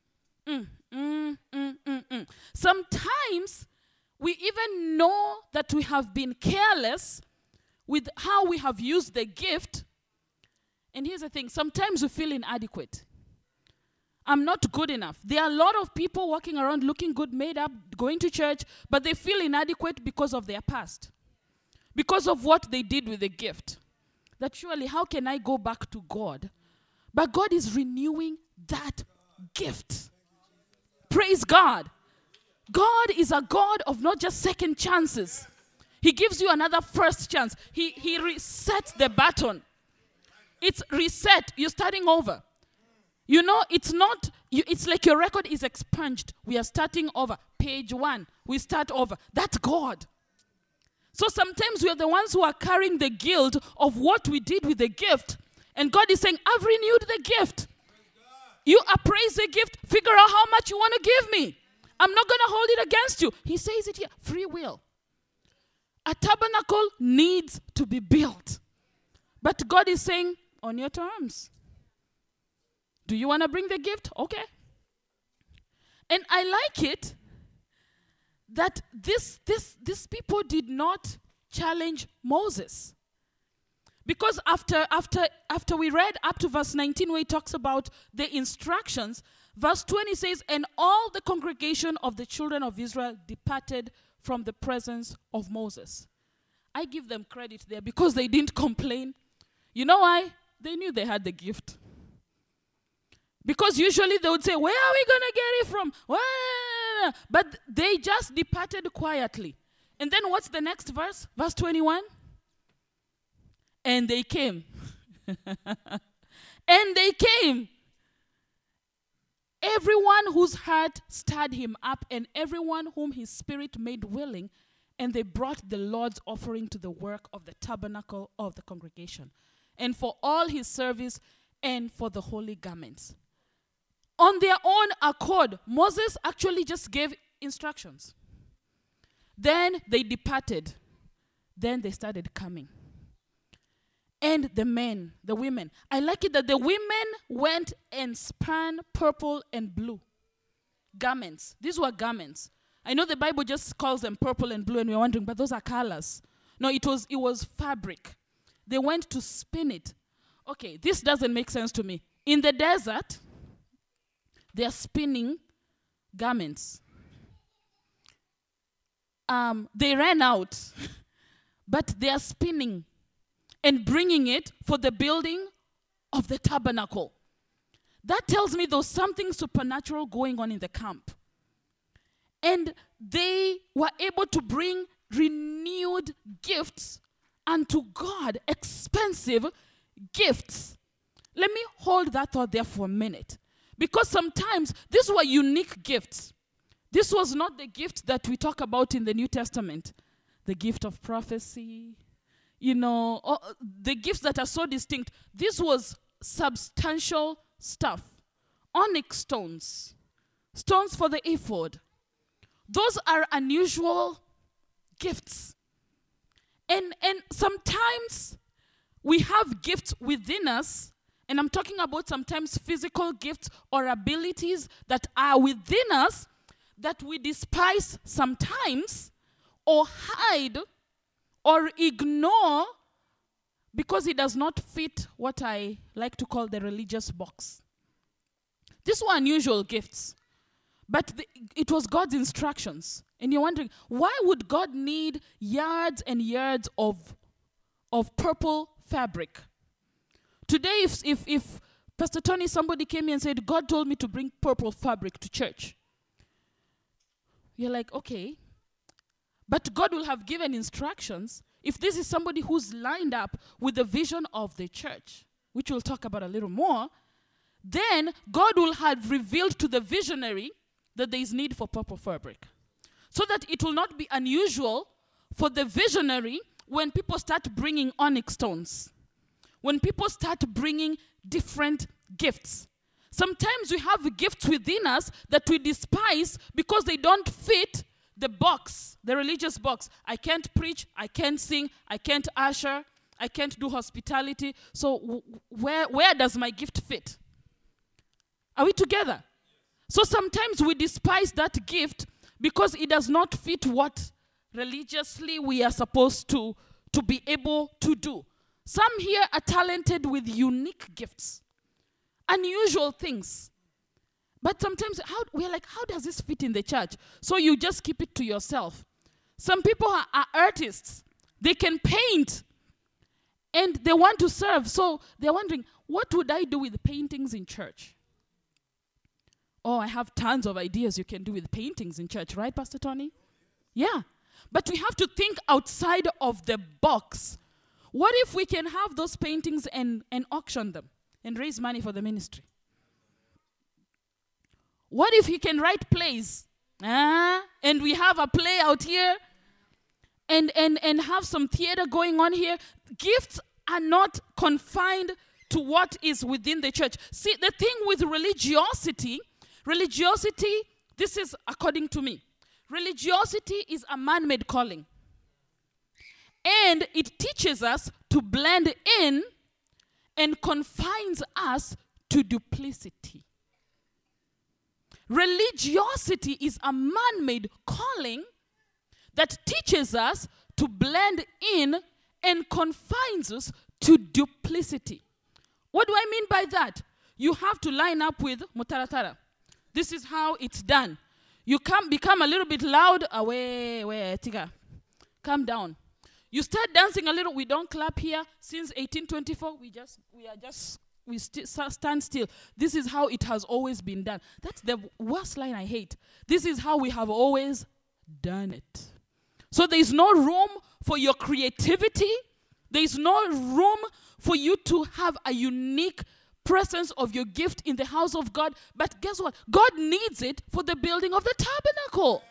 Sometimes we even know that we have been careless with how we have used the gift. And here's the thing, sometimes we feel inadequate. I'm not good enough. There are a lot of people walking around looking good, made up, going to church, but they feel inadequate because of their past, because of what they did with the gift. That surely, how can I go back to God? But God is renewing that gift. Praise God. God is a God of not just second chances. He gives you another first chance. He resets the button. It's reset. You're starting over. You know, it's not, it's like your record is expunged. We are starting over. Page 1. We start over. That's God. So sometimes we are the ones who are carrying the guilt of what we did with the gift. And God is saying, I've renewed the gift. You appraise the gift. Figure out how much you want to give me. I'm not going to hold it against you. He says it here. Free will. A tabernacle needs to be built. But God is saying, on your terms. Do you want to bring the gift? Okay. And I like it that these people did not challenge Moses. Because after we read up to verse 19 where he talks about the instructions, verse 20 says, and all the congregation of the children of Israel departed from the presence of Moses. I give them credit there because they didn't complain. You know why? They knew they had the gift. Because usually they would say, where are we going to get it from? Where? But they just departed quietly. And then what's the next verse? Verse 21. And they came. And they came. Everyone whose heart stirred him up, and everyone whom his spirit made willing, and they brought the Lord's offering to the work of the tabernacle of the congregation, and for all his service, and for the holy garments. On their own accord, Moses actually just gave instructions. Then they departed. Then they started coming. And the men, the women. I like it that the women went and spun purple and blue garments. These were garments. I know the Bible just calls them purple and blue, and we're wondering, but those are colors. No, it was fabric. They went to spin it. Okay, this doesn't make sense to me. In the desert, they are spinning garments. They ran out, but they are spinning and bringing it for the building of the tabernacle. That tells me there was something supernatural going on in the camp. And they were able to bring renewed gifts unto God, expensive gifts. Let me hold that thought there for a minute. Because sometimes these were unique gifts. This was not the gift that we talk about in the New Testament. The gift of prophecy, the gifts that are so distinct. This was substantial stuff. Onyx stones. Stones for the ephod. Those are unusual gifts. And sometimes we have gifts within us, and I'm talking about sometimes physical gifts or abilities that are within us that we despise sometimes or hide or ignore because it does not fit what I like to call the religious box. These were unusual gifts, but it was God's instructions. And you're wondering, why would God need yards and yards of purple fabric? Today, if Pastor Tony, somebody came here and said, God told me to bring purple fabric to church. You're like, okay. But God will have given instructions if this is somebody who's lined up with the vision of the church, which we'll talk about a little more. Then God will have revealed to the visionary that there is need for purple fabric. So that it will not be unusual for the visionary when people start bringing onyx stones. When people start bringing different gifts. Sometimes we have gifts within us that we despise because they don't fit the box, the religious box. I can't preach, I can't sing, I can't usher, I can't do hospitality. So where does my gift fit? Are we together? So sometimes we despise that gift because it does not fit what religiously we are supposed to be able to do. Some here are talented with unique gifts, unusual things. But sometimes we're like, how does this fit in the church? So you just keep it to yourself. Some people are artists. They can paint and they want to serve. So they're wondering, what would I do with paintings in church? Oh, I have tons of ideas you can do with paintings in church, right, Pastor Tony? Yeah. But we have to think outside of the box. What if we can have those paintings and auction them and raise money for the ministry? What if he can write plays? And we have a play out here and have some theater going on here. Gifts are not confined to what is within the church. See, the thing with religiosity, this is according to me. Religiosity is a man-made calling. And it teaches us to blend in and confines us to duplicity. Religiosity is a man-made calling that teaches us to blend in and confines us to duplicity. What do I mean by that? You have to line up with mutaratara. This is how it's done. You can become a little bit loud. Tika. Calm down. You start dancing a little. We don't clap here. Since 1824, we stand still. This is how it has always been done. That's the worst line I hate. This is how we have always done it. So there is no room for your creativity. There is no room for you to have a unique presence of your gift in the house of God. But guess what? God needs it for the building of the tabernacle.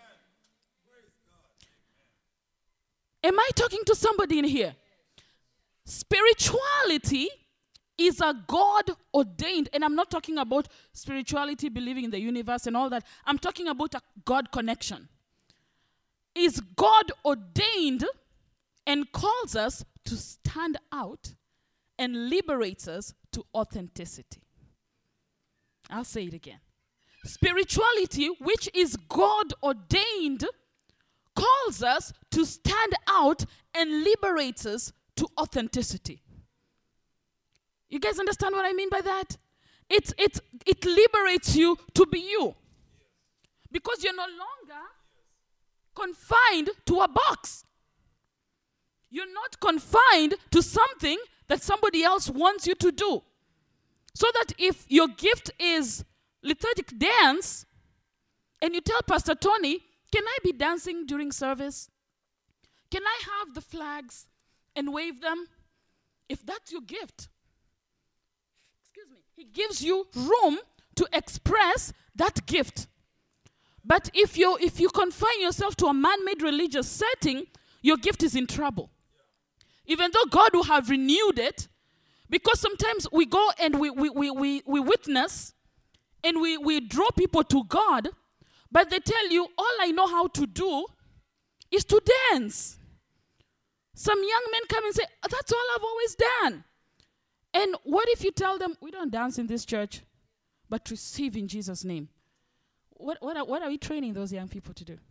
Am I talking to somebody in here? Spirituality is a God-ordained, and I'm not talking about spirituality, believing in the universe and all that. I'm talking about a God connection. Is God-ordained and calls us to stand out and liberates us to authenticity. I'll say it again. Spirituality, which is God-ordained, calls us to stand out and liberates us to authenticity. You guys understand what I mean by that? It liberates you to be you. Because you're no longer confined to a box. You're not confined to something that somebody else wants you to do. So that if your gift is liturgic dance, and you tell Pastor Tony, can I be dancing during service? Can I have the flags and wave them? If that's your gift, he gives you room to express that gift. But if you confine yourself to a man-made religious setting, your gift is in trouble. Even though God will have renewed it, because sometimes we go and we witness and we draw people to God, but they tell you, all I know how to do is to dance. Some young men come and say, that's all I've always done. And what if you tell them, we don't dance in this church, but receive in Jesus' name? What are we training those young people to do?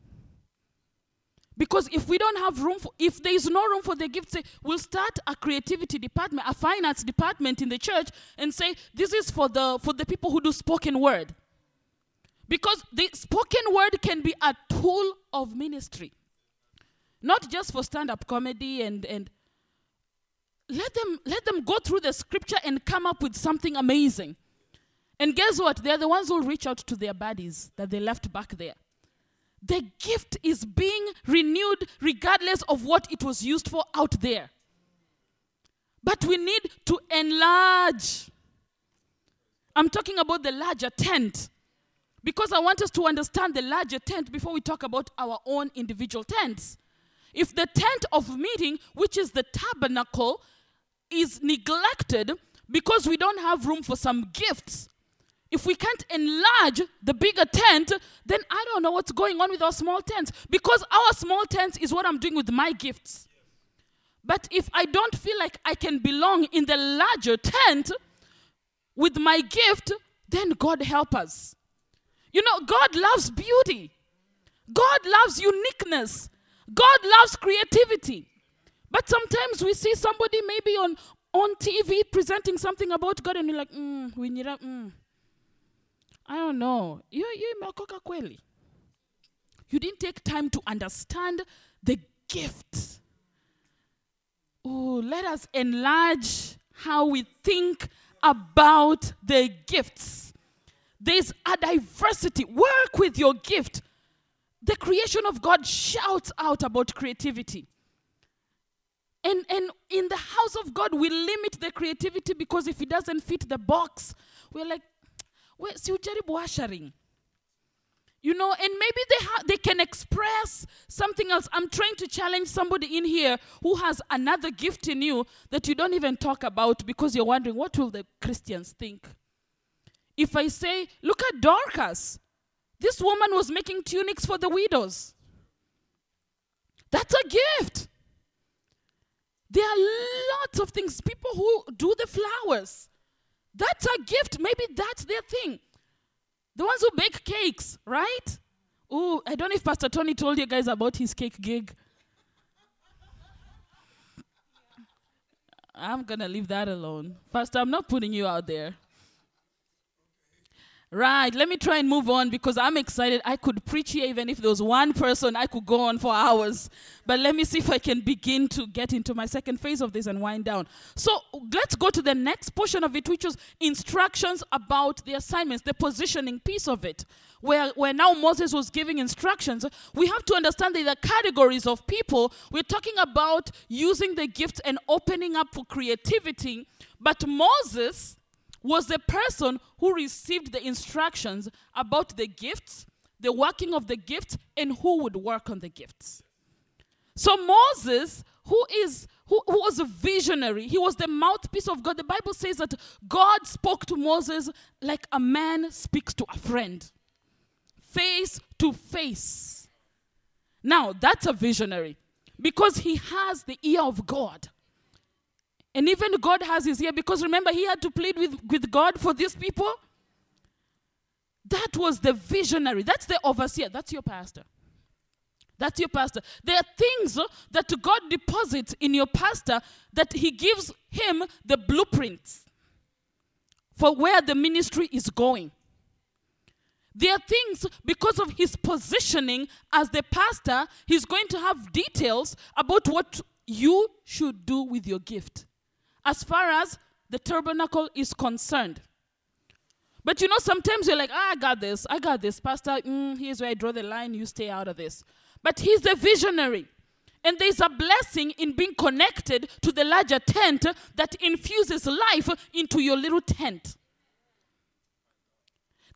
Because if we don't have room, if there is no room for the gift, say, we'll start a creativity department, a finance department in the church, and say, this is for the people who do spoken word. Because the spoken word can be a tool of ministry. Not just for stand-up comedy and let them go through the scripture and come up with something amazing. And guess what? They're the ones who will reach out to their buddies that they left back there. The gift is being renewed regardless of what it was used for out there. But we need to enlarge. I'm talking about the larger tent. Because I want us to understand the larger tent before we talk about our own individual tents. If the tent of meeting, which is the tabernacle, is neglected because we don't have room for some gifts, if we can't enlarge the bigger tent, then I don't know what's going on with our small tents. Because our small tent is what I'm doing with my gifts. But if I don't feel like I can belong in the larger tent with my gift, then God help us. You know, God loves beauty. God loves uniqueness. God loves creativity. But sometimes we see somebody maybe on TV presenting something about God and we're like, we need a, I don't know. You imeokoka kweli. You didn't take time to understand the gift. Oh, let us enlarge how we think about the gifts. There's a diversity. Work with your gift. The creation of God shouts out about creativity. And in the house of God, we limit the creativity because if it doesn't fit the box, we're like, si ujaribu ushering. You know, and maybe they can express something else. I'm trying to challenge somebody in here who has another gift in you that you don't even talk about because you're wondering, what will the Christians think? If I say, look at Dorcas. This woman was making tunics for the widows. That's a gift. There are lots of things. People who do the flowers. That's a gift. Maybe that's their thing. The ones who bake cakes, right? Oh, I don't know if Pastor Tony told you guys about his cake gig. I'm going to leave that alone. Pastor, I'm not putting you out there. Right, let me try and move on because I'm excited. I could preach here even if there was one person, I could go on for hours. But let me see if I can begin to get into my second phase of this and wind down. So let's go to the next portion of it, which was instructions about the assignments, the positioning piece of it. Where now Moses was giving instructions, we have to understand that the categories of people, we're talking about using the gift and opening up for creativity. But Moses was the person who received the instructions about the gifts, the working of the gifts, and who would work on the gifts. So Moses, who was a visionary, he was the mouthpiece of God. The Bible says that God spoke to Moses like a man speaks to a friend, face to face. Now, that's a visionary because he has the ear of God. And even God has his ear because remember, he had to plead with God for these people. That was the visionary. That's the overseer. That's your pastor. That's your pastor. There are things that God deposits in your pastor that he gives him the blueprints for where the ministry is going. There are things, because of his positioning as the pastor, he's going to have details about what you should do with your gift as far as the tabernacle is concerned. But you know, sometimes you're like, I got this, Pastor, here's where I draw the line, you stay out of this. But he's a visionary. And there's a blessing in being connected to the larger tent that infuses life into your little tent.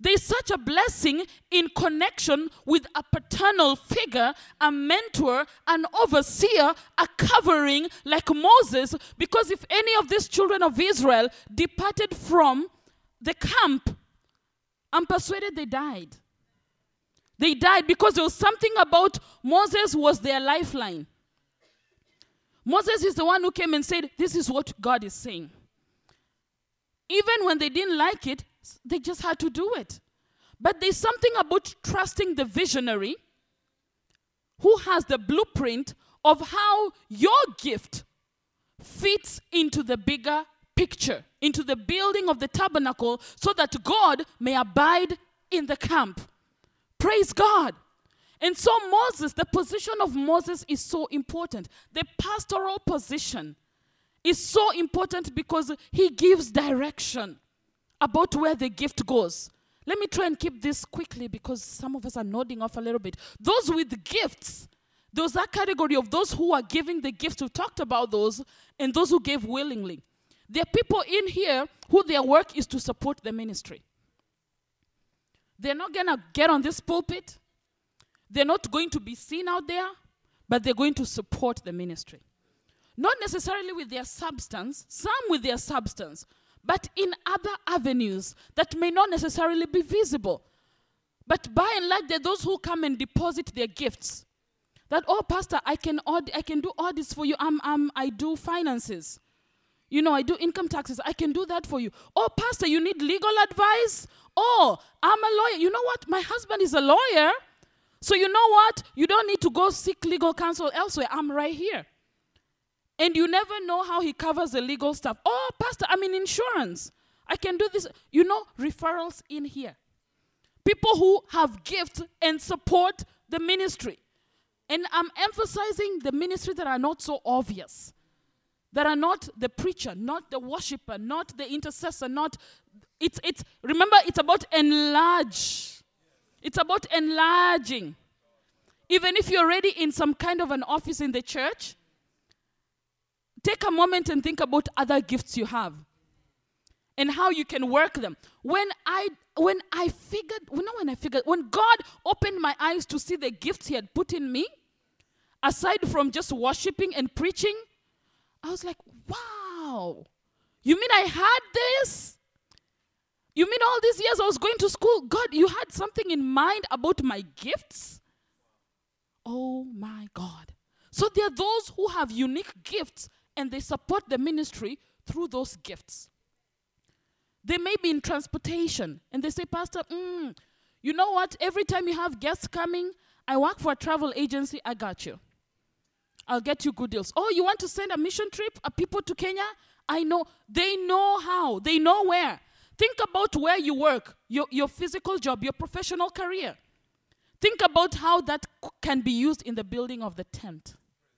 There's such a blessing in connection with a paternal figure, a mentor, an overseer, a covering like Moses. Because if any of these children of Israel departed from the camp, I'm persuaded they died. They died because there was something about Moses was their lifeline. Moses is the one who came and said, this is what God is saying. Even when they didn't like it, they just had to do it. But there's something about trusting the visionary who has the blueprint of how your gift fits into the bigger picture, into the building of the tabernacle, so that God may abide in the camp. Praise God. And so Moses, the position of Moses is so important. The pastoral position is so important because he gives direction about where the gift goes. Let me try and keep this quickly because some of us are nodding off a little bit. Those with gifts, there's that category of those who are giving the gift. We've talked about those, and those who gave willingly. There are people in here who their work is to support the ministry. They're not going to get on this pulpit. They're not going to be seen out there, but they're going to support the ministry. Not necessarily with their substance, some with their substance, but in other avenues that may not necessarily be visible. But by and large, there are those who come and deposit their gifts. That, oh, Pastor, I can do audits for you. I do finances. You know, I do income taxes. I can do that for you. Oh, Pastor, you need legal advice? Oh, I'm a lawyer. You know what? My husband is a lawyer. So you know what? You don't need to go seek legal counsel elsewhere. I'm right here. And you never know how he covers the legal stuff. Oh, Pastor, I'm in insurance. I can do this. You know, referrals in here. People who have gifts and support the ministry. And I'm emphasizing the ministry that are not so obvious. That are not the preacher, not the worshiper, not the intercessor, remember, it's about enlarge. It's about enlarging. Even if you're already in some kind of an office in the church, take a moment and think about other gifts you have and how you can work them. When God opened my eyes to see the gifts he had put in me, aside from just worshiping and preaching, I was like, wow, you mean I had this? You mean all these years I was going to school? God, you had something in mind about my gifts? Oh my God. So there are those who have unique gifts and they support the ministry through those gifts. They may be in transportation and they say, Pastor, you know what? Every time you have guests coming, I work for a travel agency, I got you. I'll get you good deals. Oh, you want to send a mission trip, people to Kenya? I know. They know how. They know where. Think about where you work, your physical job, your professional career. Think about how that can be used in the building of the tent.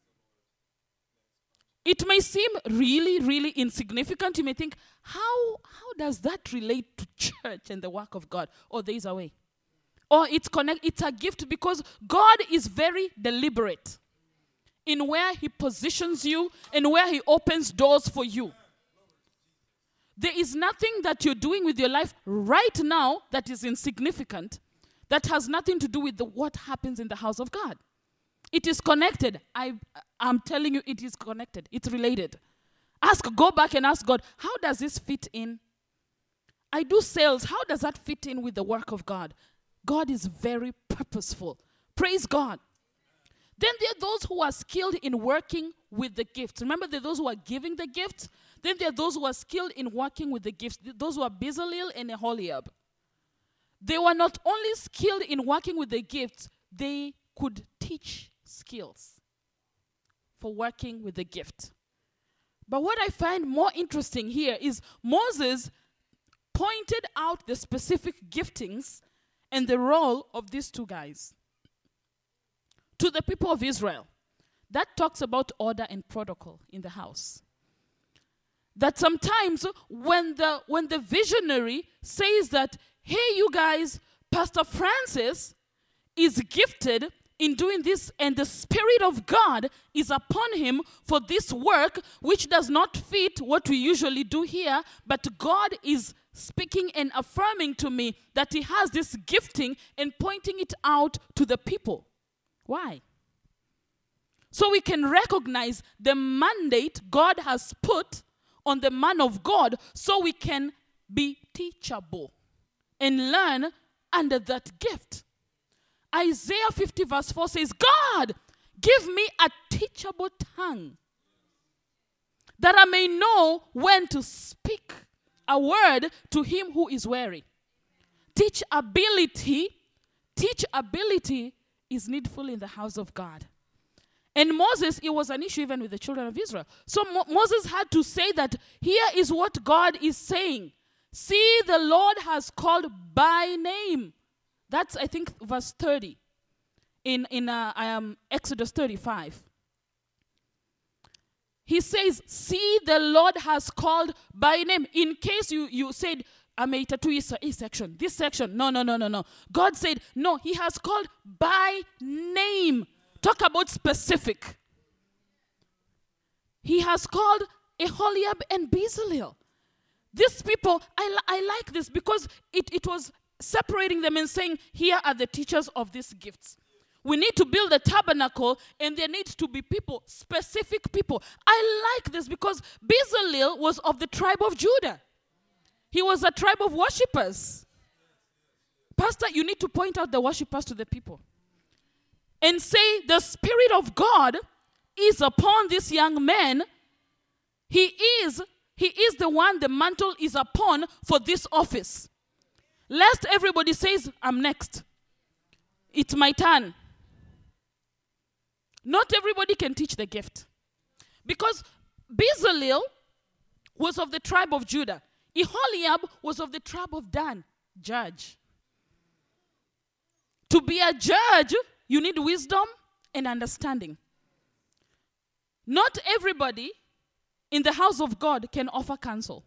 It may seem really, really insignificant. You may think, how does that relate to church and the work of God? Oh, there is a way. Or it's a gift because God is very deliberate in where he positions you and where he opens doors for you. There is nothing that you're doing with your life right now that is insignificant, that has nothing to do with what happens in the house of God. It is connected. I'm telling you, it is connected. It's related. Go back and ask God, how does this fit in? I do sales. How does that fit in with the work of God? God is very purposeful. Praise God. Then there are those who are skilled in working with the gifts. Remember, there are those who are giving the gifts. Then there are those who are skilled in working with the gifts. Those who are Bezalel and Aholiab. They were not only skilled in working with the gifts, they could teach skills for working with the gift. But what I find more interesting here is Moses pointed out the specific giftings and the role of these two guys to the people of Israel. That talks about order and protocol in the house. That sometimes when the visionary says that, hey, you guys, Pastor Francis is gifted in doing this, and the Spirit of God is upon him for this work, which does not fit what we usually do here, but God is speaking and affirming to me that he has this gifting and pointing it out to the people. Why? So we can recognize the mandate God has put on the man of God, so we can be teachable and learn under that gift. Isaiah 50 verse 4 says, God, give me a teachable tongue, that I may know when to speak a word to him who is weary. Teachability is needful in the house of God. And Moses, it was an issue even with the children of Israel. So Moses had to say that here is what God is saying. See, the Lord has called by name. That's, I think, verse 30 in Exodus 35. He says, see, the Lord has called by name. In case you said, Ameita to section, this section. No. God said, no, he has called by name. Talk about specific. He has called Aholiab and Bezalel. These people, I like this because it was separating them and saying, here are the teachers of these gifts. We need to build a tabernacle, and there needs to be people, specific people. I like this because Bezalel was of the tribe of Judah. He was a tribe of worshippers. Pastor, you need to point out the worshippers to the people and say, the Spirit of God is upon this young man. He is the one the mantle is upon for this office. Lest everybody says, I'm next. It's my turn. Not everybody can teach the gift. Because Bezalel was of the tribe of Judah. Aholiab was of the tribe of Dan. Judge. To be a judge, you need wisdom and understanding. Not everybody in the house of God can offer counsel.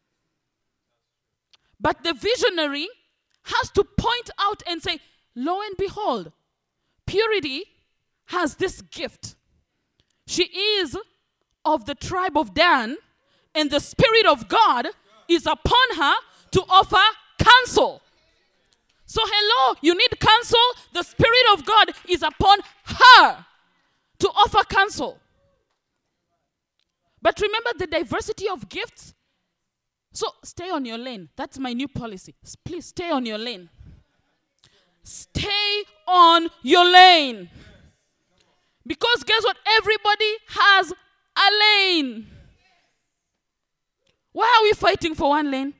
But the visionary has to point out and say, lo and behold, Purity has this gift. She is of the tribe of Dan, and the Spirit of God is upon her to offer counsel. So hello, you need counsel. The Spirit of God is upon her to offer counsel. But remember the diversity of gifts. So stay on your lane. That's my new policy. Please stay on your lane. Stay on your lane. Because guess what? Everybody has a lane. Why are we fighting for one lane?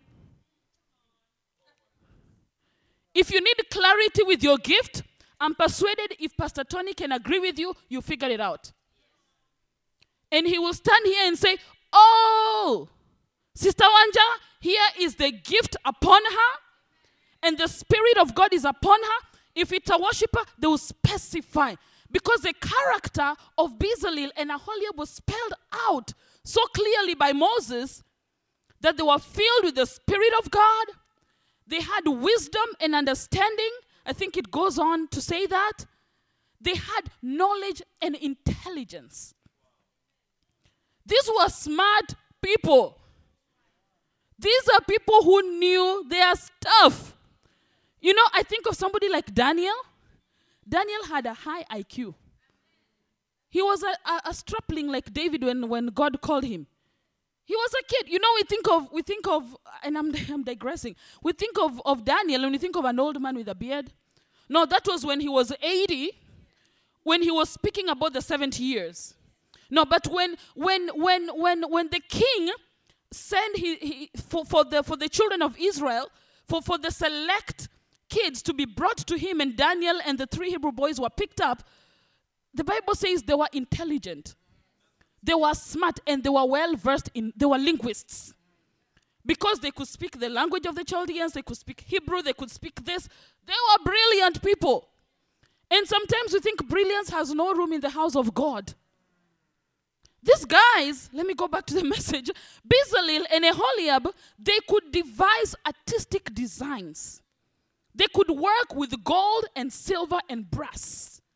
If you need clarity with your gift, I'm persuaded if Pastor Tony can agree with you, you figure it out. And he will stand here and say, oh, Sister Wanja, here is the gift upon her, and the Spirit of God is upon her. If it's a worshiper, they will specify. Because the character of Bezalel and Aholiab was spelled out so clearly by Moses that they were filled with the Spirit of God. They had wisdom and understanding. I think it goes on to say that. They had knowledge and intelligence. These were smart people. These are people who knew their stuff. You know, I think of somebody like Daniel. Daniel had a high IQ. He was a stripling like David when God called him. He was a kid. You know, we think of, and I'm digressing. We think of Daniel and we think of an old man with a beard. No, that was when he was 80, when he was speaking about the 70 years. No, but when the king sent for the children of Israel, for the select kids to be brought to him, and Daniel and the 3 Hebrew boys were picked up, the Bible says they were intelligent. They were smart and they were well versed they were linguists. Because they could speak the language of the Chaldeans, they could speak Hebrew, they could speak this. They were brilliant people. And sometimes we think brilliance has no room in the house of God. These guys, let me go back to the message. Bezalel and Aholiab, they could devise artistic designs. They could work with gold and silver and brass.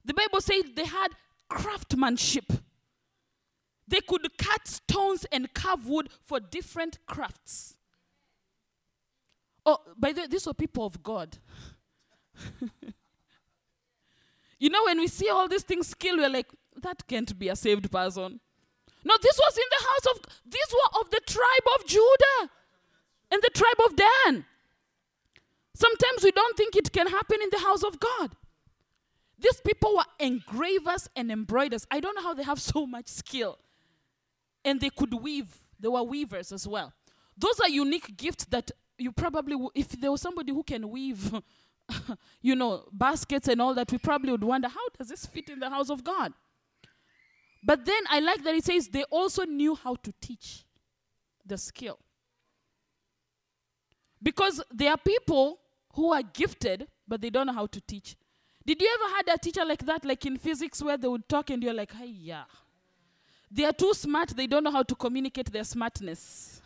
The Bible says they had craftsmanship. They could cut stones and carve wood for different crafts. Oh, by the way, these were people of God. You know, when we see all these things skilled, we're like, that can't be a saved person. No, this was in the house of, these were of the tribe of Judah and the tribe of Dan. Sometimes we don't think it can happen in the house of God. These people were engravers and embroiders. I don't know how they have so much skill. And they could weave. They were weavers as well. Those are unique gifts that you probably, if there was somebody who can weave, baskets and all that, we probably would wonder, how does this fit in the house of God? But then I like that it says they also knew how to teach the skill. Because there are people who are gifted, but they don't know how to teach. Did you ever had a teacher like that, like in physics, where they would talk and you're like, hey, yeah. They are too smart, they don't know how to communicate their smartness.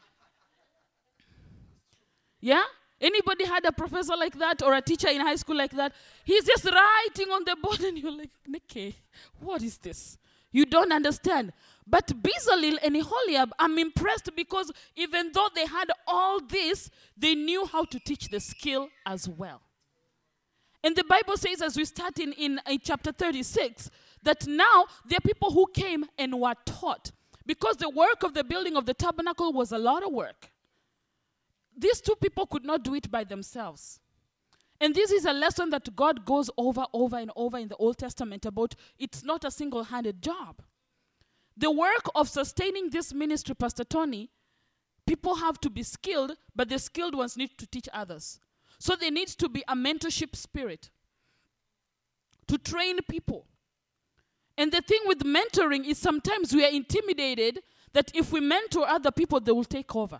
Yeah? Anybody had a professor like that or a teacher in high school like that? He's just writing on the board and you're like, okay, what is this? You don't understand. But Bezalel and Aholiab, I'm impressed because even though they had all this, they knew how to teach the skill as well. And the Bible says, as we start in chapter 36, that now there are people who came and were taught. Because the work of the building of the tabernacle was a lot of work. These two people could not do it by themselves. And this is a lesson that God goes over and over in the Old Testament about it's not a single-handed job. The work of sustaining this ministry, Pastor Tony, people have to be skilled, but the skilled ones need to teach others. So there needs to be a mentorship spirit to train people. And the thing with mentoring is sometimes we are intimidated that if we mentor other people, they will take over.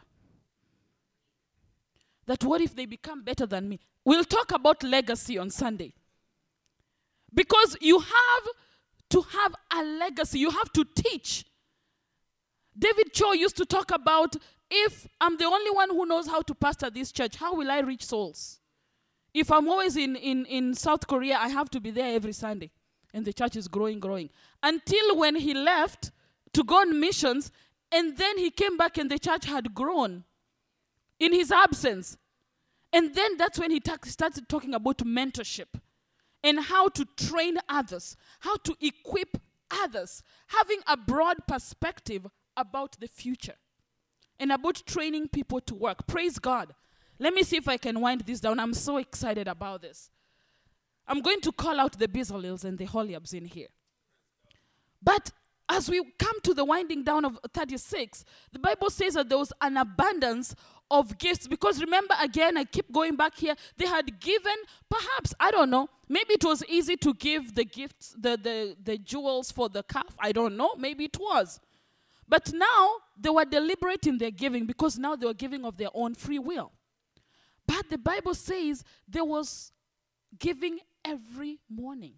That what if they become better than me? We'll talk about legacy on Sunday. Because you have to have a legacy. You have to teach. David Cho used to talk about, if I'm the only one who knows how to pastor this church, how will I reach souls? If I'm always in South Korea, I have to be there every Sunday. And the church is growing. Until when he left to go on missions, and then he came back and the church had grown in his absence. And then that's when he started talking about mentorship and how to train others, how to equip others, having a broad perspective about the future and about training people to work. Praise God. Let me see if I can wind this down. I'm so excited about this. I'm going to call out the Bezalels and the Aholiabs in here. But as we come to the winding down of 36, the Bible says that there was an abundance of gifts. Because remember, again, I keep going back here, they had given, perhaps, I don't know, maybe it was easy to give the gifts, the jewels for the calf. I don't know, maybe it was. But now, they were deliberate in their giving because now they were giving of their own free will. But the Bible says there was giving every morning.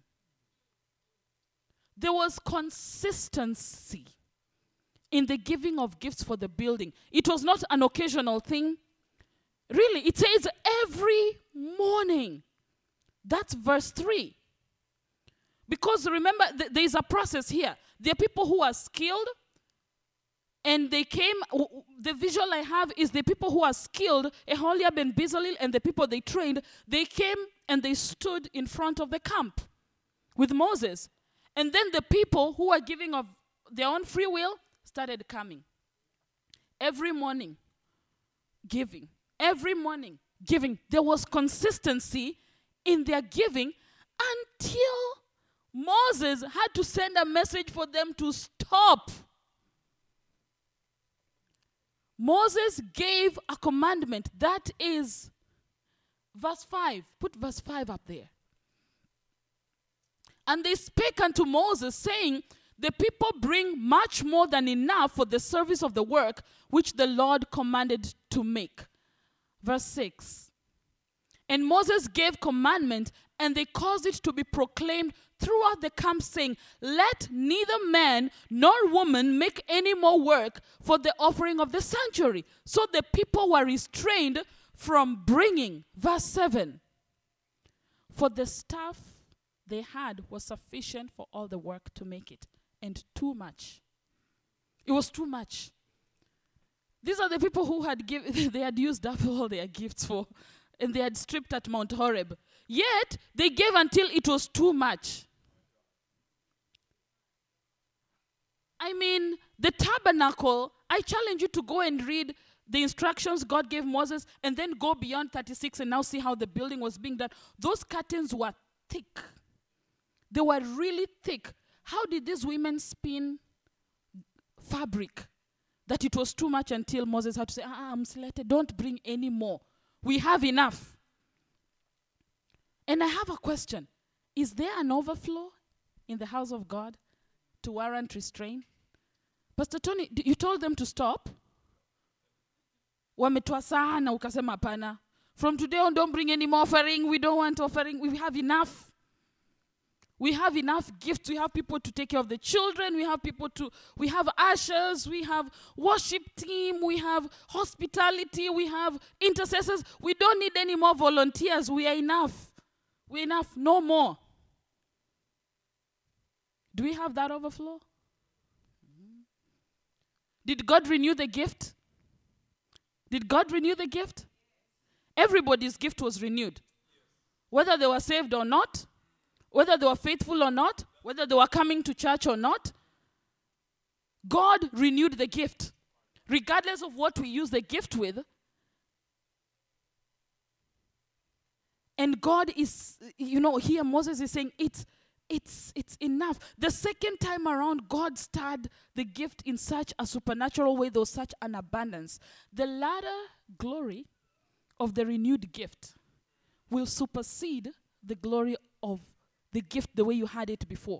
There was consistency in the giving of gifts for the building. It was not an occasional thing. Really, it says every morning. That's verse 3. Because remember, there is a process here. There are people who are skilled, and they came, the visual I have is the people who are skilled, Aholiab and Bezalel, and the people they trained, they came and they stood in front of the camp with Moses. And then the people who are giving of their own free will started coming. Every morning, giving. Every morning, giving. There was consistency in their giving until Moses had to send a message for them to stop. Moses gave a commandment. That is verse 5. Put verse 5 up there. And they spake unto Moses, saying, the people bring much more than enough for the service of the work which the Lord commanded to make. Verse 6. And Moses gave commandment, and they caused it to be proclaimed throughout the camp, saying, let neither man nor woman make any more work for the offering of the sanctuary. So the people were restrained from bringing. Verse 7. For the staff they had was sufficient for all the work to make it, and too much. It was too much. These are the people who they had used up all their gifts for, and they had stripped at Mount Horeb. Yet, they gave until it was too much. I mean, the tabernacle, I challenge you to go and read the instructions God gave Moses and then go beyond 36 and now see how the building was being done. Those curtains were thick. They were really thick. How did these women spin fabric that it was too much until Moses had to say, I'm selected, don't bring any more. We have enough. And I have a question. Is there an overflow in the house of God to warrant restraint? Pastor Tony, you told them to stop. Wametoa sana ukasema hapana. From today on, don't bring any more offering. We don't want offering. We have enough. We have enough gifts. We have people to take care of the children. We have ushers. We have worship team. We have hospitality. We have intercessors. We don't need any more volunteers. We are enough. We're enough. No more. Do we have that overflow? Did God renew the gift? Did God renew the gift? Everybody's gift was renewed. Whether they were saved or not, whether they were faithful or not, whether they were coming to church or not, God renewed the gift. Regardless of what we use the gift with. And God is, here Moses is saying it's enough. The second time around, God stirred the gift in such a supernatural way. There was such an abundance. The latter glory of the renewed gift will supersede the glory of the gift the way you had it before.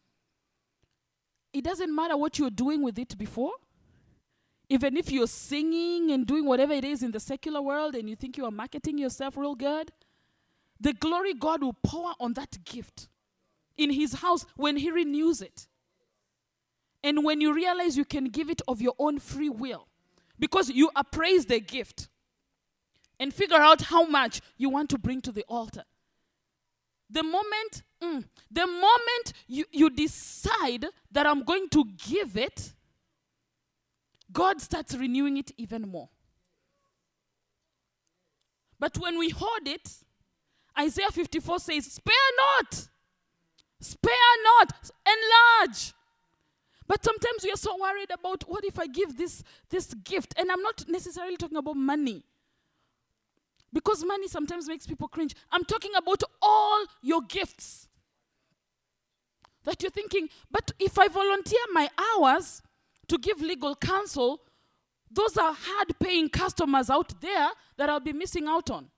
It doesn't matter what you're doing with it before. Even if you're singing and doing whatever it is in the secular world and you think you are marketing yourself real good, the glory God will pour on that gift in his house when he renews it. And when you realize you can give it of your own free will, because you appraise the gift and figure out how much you want to bring to the altar. The moment you decide that I'm going to give it, God starts renewing it even more. But when we hoard it, Isaiah 54 says, spare not. Spare not, enlarge. But sometimes we are so worried about what if I give this gift? And I'm not necessarily talking about money. Because money sometimes makes people cringe. I'm talking about all your gifts. That you're thinking, but if I volunteer my hours to give legal counsel, those are hard-paying customers out there that I'll be missing out on.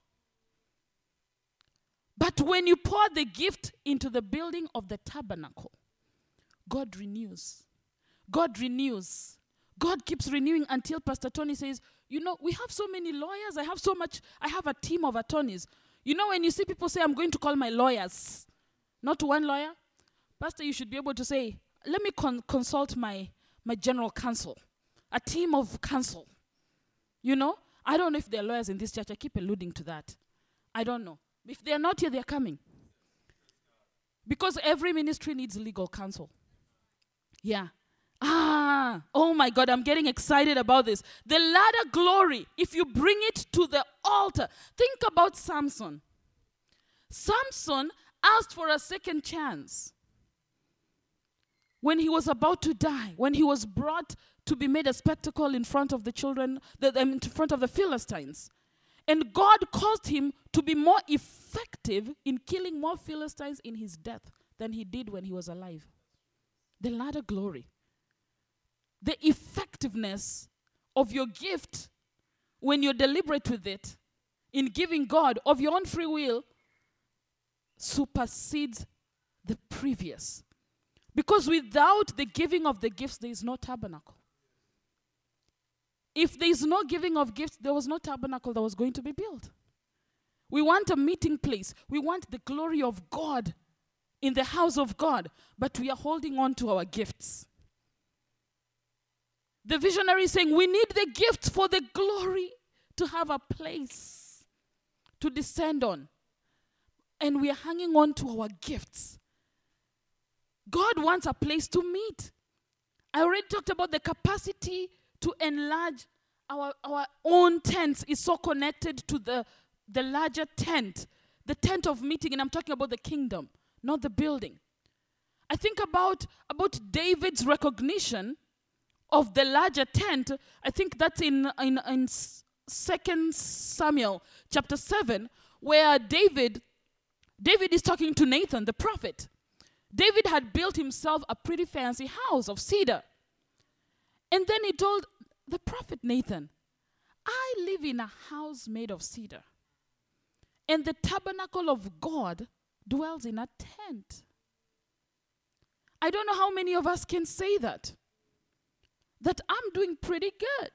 But when you pour the gift into the building of the tabernacle, God renews. God renews. God keeps renewing until Pastor Tony says, we have so many lawyers. I have a team of attorneys. When you see people say, I'm going to call my lawyers, not one lawyer, Pastor, you should be able to say, let me consult my general counsel, a team of counsel. I don't know if there are lawyers in this church. I keep alluding to that. I don't know. If they're not here, they're coming. Because every ministry needs legal counsel. Yeah. Oh my God, I'm getting excited about this. The latter glory, if you bring it to the altar. Think about Samson. Samson asked for a second chance. When he was about to die, when he was brought to be made a spectacle in front of the children, in front of the Philistines. And God caused him to be more effective in killing more Philistines in his death than he did when he was alive. The latter glory. The effectiveness of your gift when you're deliberate with it in giving God of your own free will supersedes the previous. Because without the giving of the gifts, there is no tabernacle. If there is no giving of gifts, there was no tabernacle that was going to be built. We want a meeting place. We want the glory of God in the house of God, but we are holding on to our gifts. The visionary is saying we need the gifts for the glory to have a place to descend on. and we are hanging on to our gifts. God wants a place to meet. I already talked about the capacity to enlarge our own tents is so connected to the larger tent, the tent of meeting, and I'm talking about the kingdom, not the building. I think about David's recognition of the larger tent. I think that's in 2 Samuel chapter 7, where David is talking to Nathan, the prophet. David had built himself a pretty fancy house of cedar. And then he told the prophet Nathan, I live in a house made of cedar, and the tabernacle of God dwells in a tent. I don't know how many of us can say that I'm doing pretty good.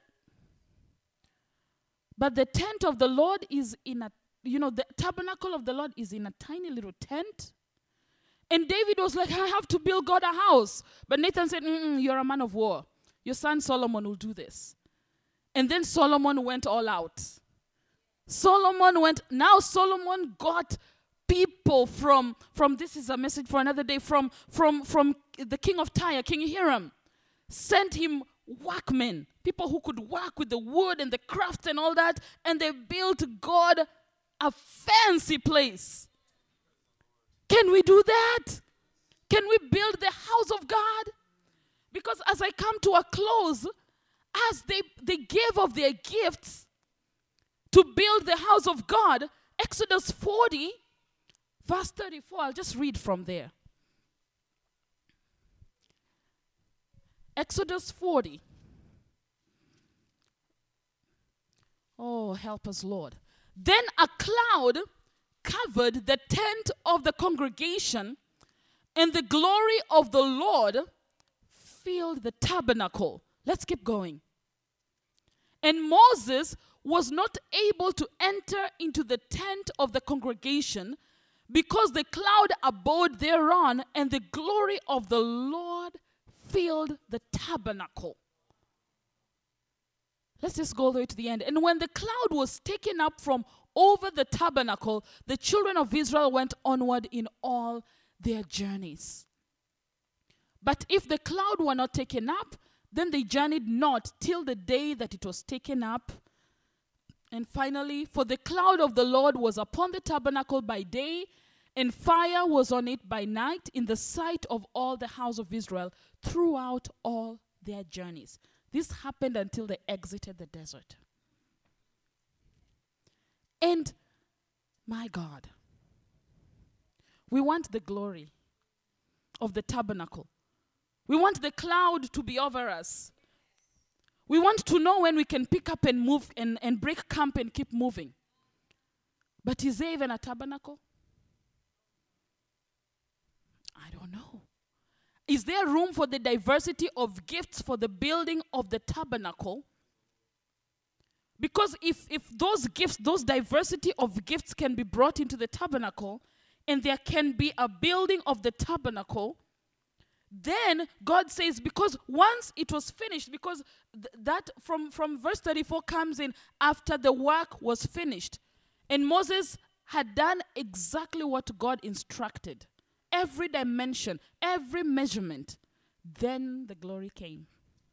But the tent of the Lord is in the tabernacle of the Lord is in a tiny little tent. And David was like, I have to build God a house. But Nathan said, you're a man of war. Your son Solomon will do this. And then Solomon went all out. Solomon got people from this is a message for another day, from the king of Tyre, King Hiram, sent him workmen, people who could work with the wood and the craft and all that, and they built God a fancy place. Can we do that? Can we build the house of God? Because as I come to a close, as they gave of their gifts to build the house of God, Exodus 40, verse 34, I'll just read from there. Exodus 40. Oh, help us, Lord. Then a cloud covered the tent of the congregation, and the glory of the Lord filled the tabernacle. Let's keep going. And Moses was not able to enter into the tent of the congregation because the cloud abode thereon, and the glory of the Lord filled the tabernacle. Let's just go all the way to the end. And when the cloud was taken up from over the tabernacle, the children of Israel went onward in all their journeys. But if the cloud were not taken up, then they journeyed not till the day that it was taken up. And finally, for the cloud of the Lord was upon the tabernacle by day, and fire was on it by night, in the sight of all the house of Israel throughout all their journeys. This happened until they exited the desert. And my God, we want the glory of the tabernacle. We want the cloud to be over us. We want to know when we can pick up and move and break camp and keep moving. But is there even a tabernacle? I don't know. Is there room for the diversity of gifts for the building of the tabernacle? Because if those gifts, those diversity of gifts can be brought into the tabernacle, and there can be a building of the tabernacle, then God says, because once it was finished, because that from verse 34 comes in after the work was finished. And Moses had done exactly what God instructed. Every dimension, every measurement. Then the glory came.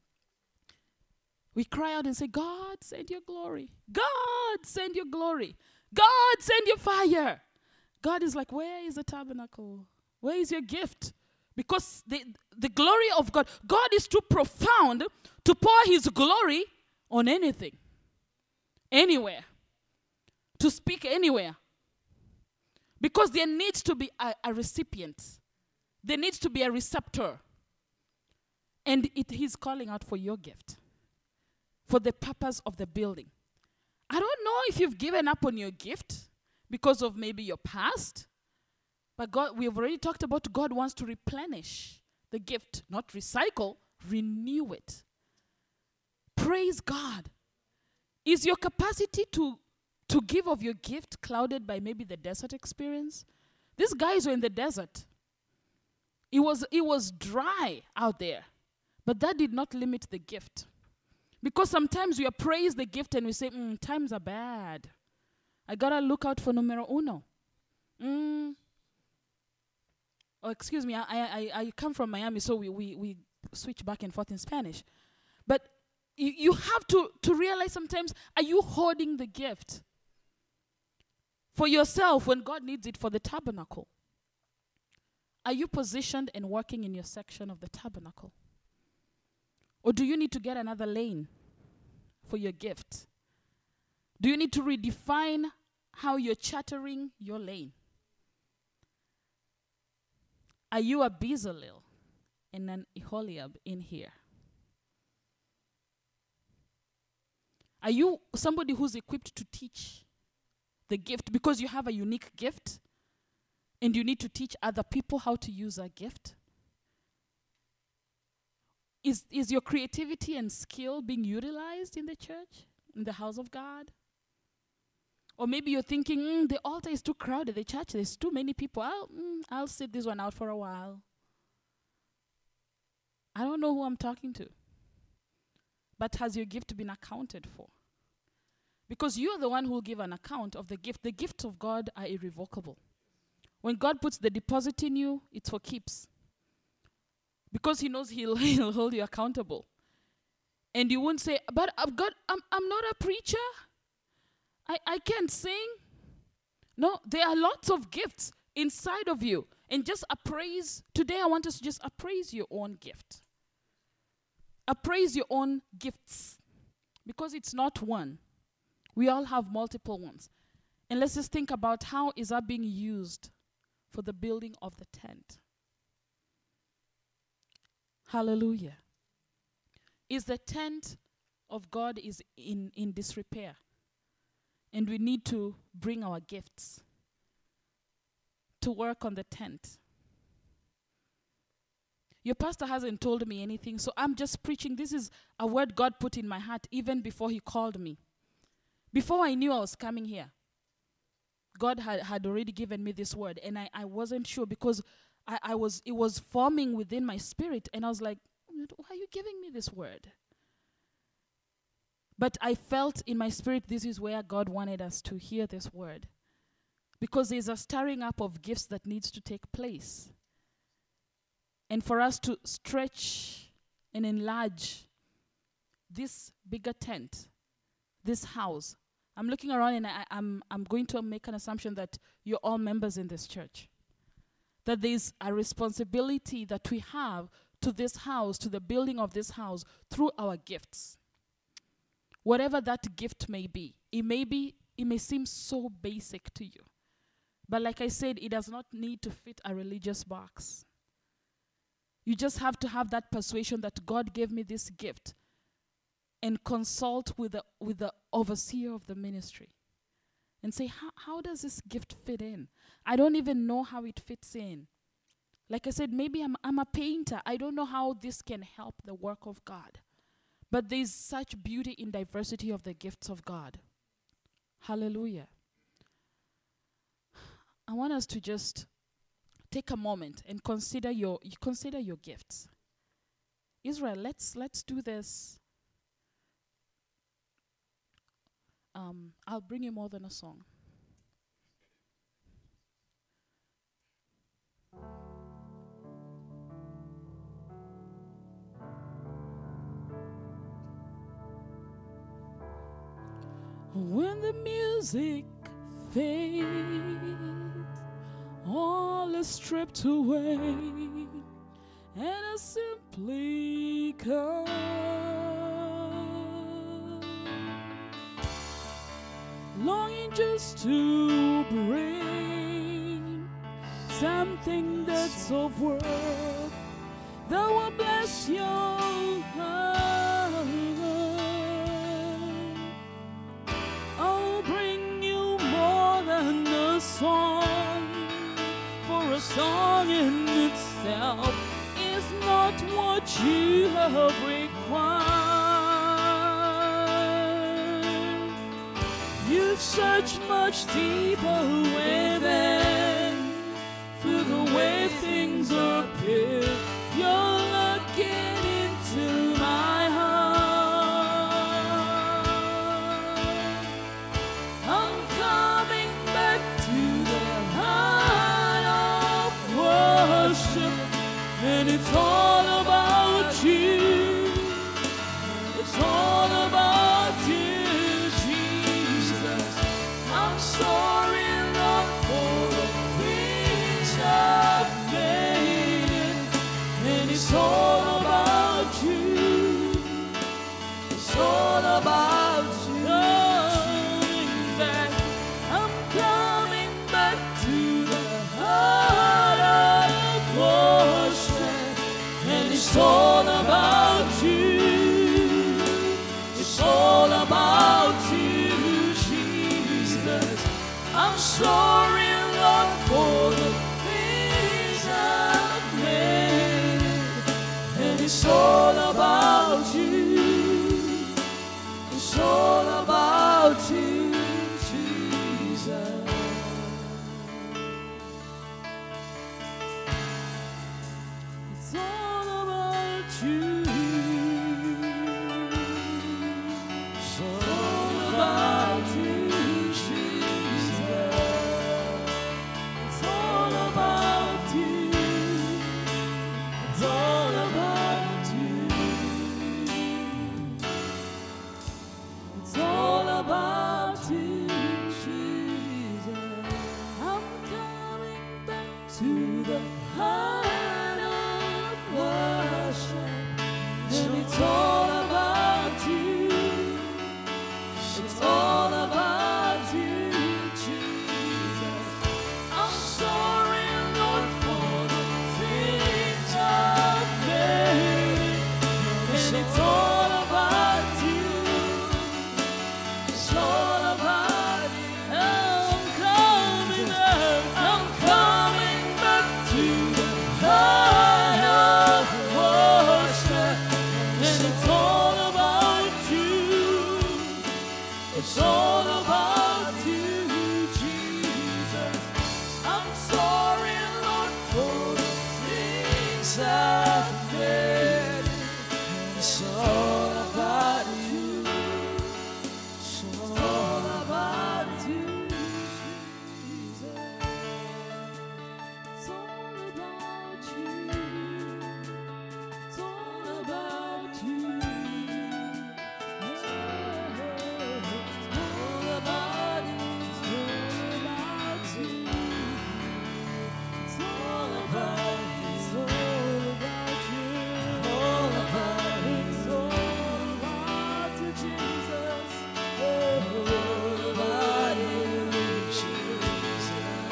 We cry out and say, God, send your glory. God, send your glory. God, send your fire. God is like, where is the tabernacle? Where is your gift? Because the glory of God is too profound to pour his glory on anything, anywhere, to speak anywhere. Because there needs to be a recipient. There needs to be a receptor. And he's calling out for your gift, for the purpose of the building. I don't know if you've given up on your gift because of maybe your past. But God, we've already talked about God wants to replenish the gift, not recycle, renew it. Praise God. Is your capacity to give of your gift clouded by maybe the desert experience? These guys were in the desert. It was dry out there, but that did not limit the gift. Because sometimes we praise the gift and we say, times are bad. I got to look out for numero uno. Oh, excuse me, I come from Miami, so we switch back and forth in Spanish. But you have to realize sometimes, are you hoarding the gift for yourself when God needs it for the tabernacle? Are you positioned and working in your section of the tabernacle? Or do you need to get another lane for your gift? Do you need to redefine how you're chartering your lane? Are you a Bezalel and an Aholiab in here? Are you somebody who's equipped to teach the gift because you have a unique gift and you need to teach other people how to use a gift? Is your creativity and skill being utilized in the church, in the house of God? Or maybe you're thinking, the altar is too crowded, the church, there's too many people. I'll sit this one out for a while. I don't know who I'm talking to. But has your gift been accounted for? Because you're the one who will give an account of the gift. The gifts of God are irrevocable. When God puts the deposit in you, it's for keeps. Because he knows he'll hold you accountable. And you won't say, but God, I'm not a preacher. I can't sing. No, there are lots of gifts inside of you. And just appraise. Today I want us to just appraise your own gift. Appraise your own gifts. Because it's not one. We all have multiple ones. And let's just think about how is that being used for the building of the tent. Hallelujah. Is the tent of God is in disrepair? And we need to bring our gifts to work on the tent. Your pastor hasn't told me anything, so I'm just preaching. This is a word God put in my heart even before he called me. Before I knew I was coming here, God had already given me this word, and I wasn't sure because it was forming within my spirit, and I was like, why are you giving me this word? But I felt in my spirit this is where God wanted us to hear this word. Because there's a stirring up of gifts that needs to take place. And for us to stretch and enlarge this bigger tent, this house. I'm looking around and I'm going to make an assumption that you're all members in this church. That there's a responsibility that we have to this house, to the building of this house, through our gifts. Whatever that gift may be, it may seem so basic to you. But like I said, it does not need to fit a religious box. You just have to have that persuasion that God gave me this gift and consult with the overseer of the ministry and say, how does this gift fit in? I don't even know how it fits in. Like I said, maybe I'm a painter. I don't know how this can help the work of God. But there's such beauty in diversity of the gifts of God. Hallelujah. I want us to just take a moment and consider your gifts. Israel, let's do this. I'll bring you more than a song. When the music fades, all is stripped away, and I simply come, longing just to bring something that's of worth that will bless your heart. I'll bring you more than a song, for a song in itself is not what you have required. You search much deeper within, through the way things appear. You're looking into my heart. I'm coming back to the heart. all about you. I'm coming back. I'm coming back to the heart of worship. And it's all about you. It's all about you, Jesus. I'm sorry, Lord, for the things I've made. It's all about you. It's all about you, Jesus. It's all about you. It's all about you. It's all about you. It's all about you. It's all about you. All about you. It's all about you, Jesus. All about you, Jesus.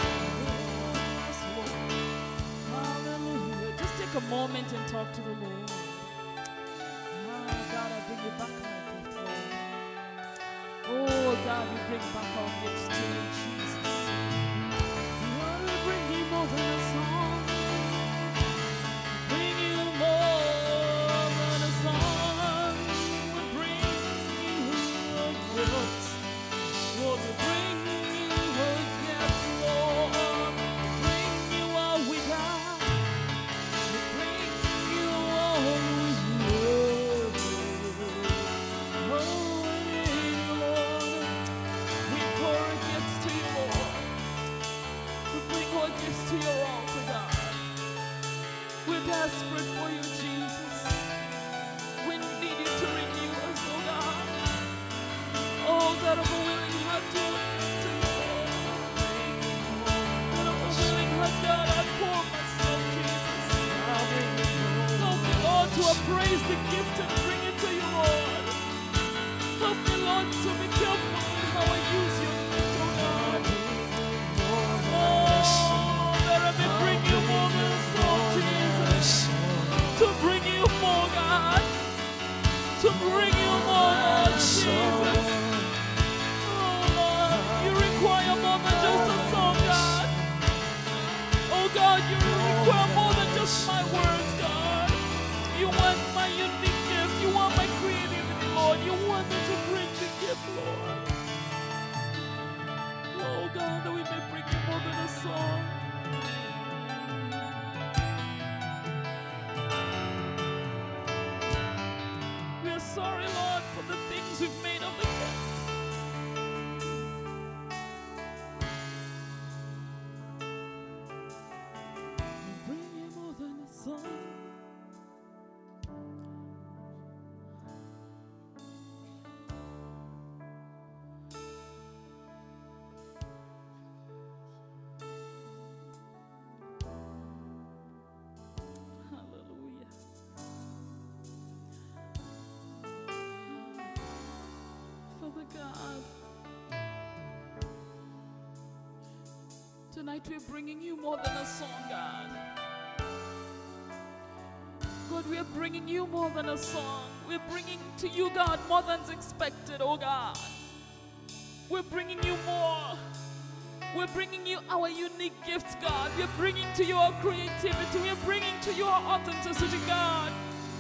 Hallelujah. Just take a moment and talk to the Lord. God, I bring you back, my gift, Lord. Oh, God, we bring back our gifts to you, Jesus. Lord, we bring you more than a song. Bring you more than a song. We bring you a gift. Lord, we bring you a gift, Lord. Bring you all we got. We bring you all we love. Oh, Lord, we pour our gifts to you, Lord. We bring our gifts to your altar, God. We're desperate for you, Jesus. We need you to renew us, oh God. Oh God, of a willing heart to listen to you, Lord. God, of a willing heart, God, I pour myself, Jesus. Help me, Lord, to appraise the gift and bring it to you, Lord. Help me, Lord, to be careful in how I use your gift, oh God. Oh, let me bring you more than a song, Jesus. To bring you more, God. To bring you more, Lord Jesus. Oh, Lord, you require more than just a song, God. Oh, God, you require more than just my words, God. You want my unique gift. You want my creativity, Lord. You want me to bring the gift, Lord. Oh, God, that we may bring you more than a song. We are sorry, Lord, for the things we've made of the gifts. We bring you more than a song. Hallelujah. Father God, tonight we're bringing you more than a song, God. God, we're bringing you more than a song. We're bringing to you, God, more than's expected, oh God. We're bringing you more. We're bringing you our unique gifts, God. We're bringing to you our creativity. We're bringing to you our authenticity, God.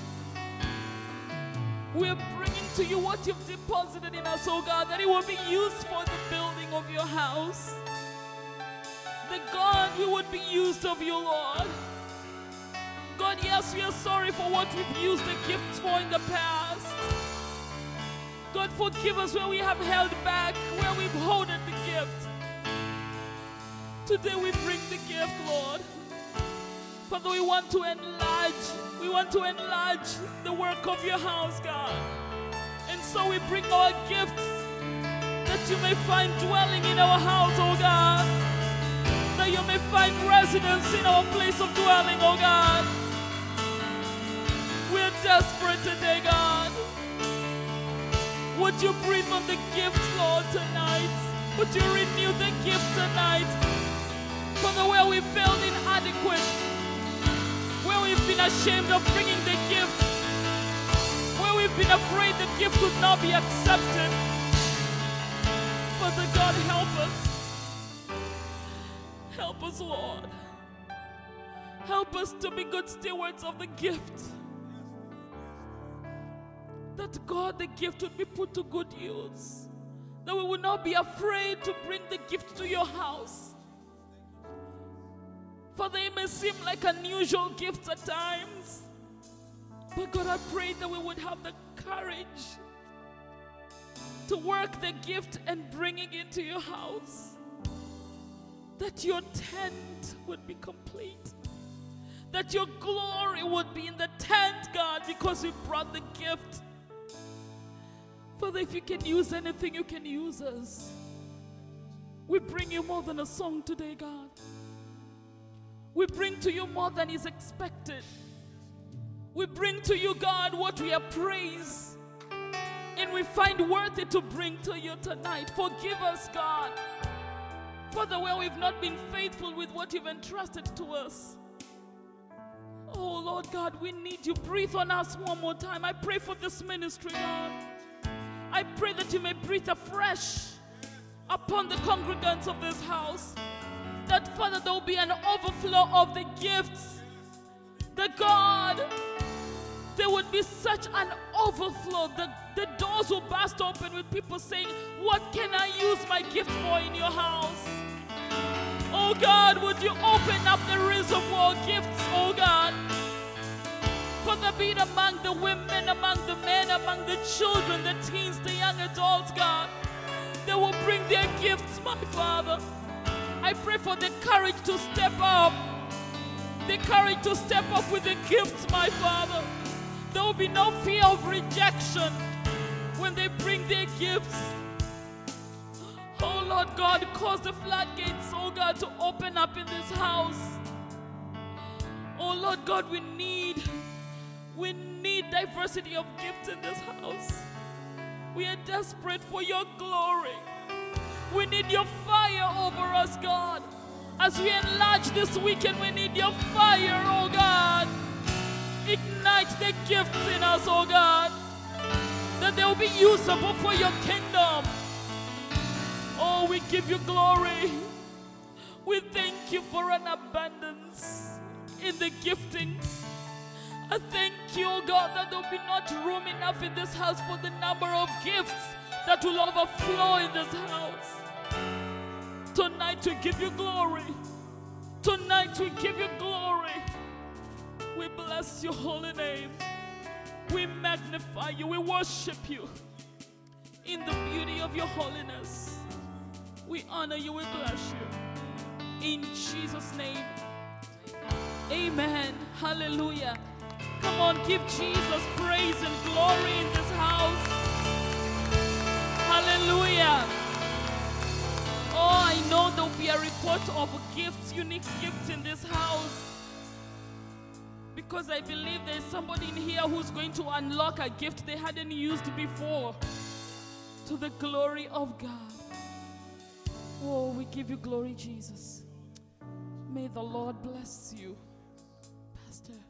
We're bringing to you what you've deposited in us, oh God, that it will be used for the building of your house. That God, we would be used of you, Lord. God, yes, we are sorry for what we've used the gifts for in the past. God, forgive us where we have held back, where we've hoarded the gift. Today we bring the gift, Lord. Father, we want to enlarge. We want to enlarge the work of your house, God. And so we bring our gifts that you may find dwelling in our house, oh God. That you may find residence in our place of dwelling, oh God. We're desperate today, God. Would you breathe on the gifts, Lord, tonight? Would you renew the gift tonight? Father, where we felt inadequate, where we've been ashamed of bringing the gift, where we've been afraid the gift would not be accepted. Father God, help us. Help us, Lord. Help us to be good stewards of the gift. That God, the gift would be put to good use. That we would not be afraid to bring the gift to your house. Father, it may seem like unusual gifts at times. But God, I pray that we would have the courage to work the gift and bring it into your house. That your tent would be complete. That your glory would be in the tent, God, because we brought the gift. Father, if you can use anything, you can use us. We bring you more than a song today, God. We bring to you more than is expected. We bring to you, God, what we appraise. And we find worthy to bring to you tonight. Forgive us, God. Father, where we've not been faithful with what you've entrusted to us. Oh, Lord God, we need you. Breathe on us one more time. I pray for this ministry, God. I pray that you may breathe afresh upon the congregants of this house. That, Father, there will be an overflow of the gifts. That, God, there would be such an overflow. The doors will burst open with people saying, what can I use my gift for in your house? Oh, God, would you open up the reservoir gifts, oh, God? Father, be it among the women, among the men, among the children, the teens, the young adults, God. They will bring their gifts, my Father. I pray for the courage to step up. The courage to step up with the gifts, my Father. There will be no fear of rejection when they bring their gifts. Oh, Lord God, cause the floodgates, oh God, to open up in this house. Oh, Lord God, we need diversity of gifts in this house. We are desperate for your glory. We need your fire over us, God. As we enlarge this weekend, we need your fire, oh God. Ignite the gifts in us, oh God, that they will be usable for your kingdom. Oh, we give you glory. We thank you for an abundance in the giftings. I thank you, oh God, that there will be not room enough in this house for the number of gifts that will overflow in this house. Tonight we give you glory. Tonight we give you glory. We bless your holy name. We magnify you. We worship you in the beauty of your holiness. We honor you. We bless you. In Jesus' name. Amen. Hallelujah. Come on, give Jesus praise and glory in this house. Hallelujah. Oh, I know there will be a report of gifts, unique gifts in this house. Because I believe there's somebody in here who's going to unlock a gift they hadn't used before. To the glory of God. Oh, we give you glory, Jesus. May the Lord bless you, Pastor.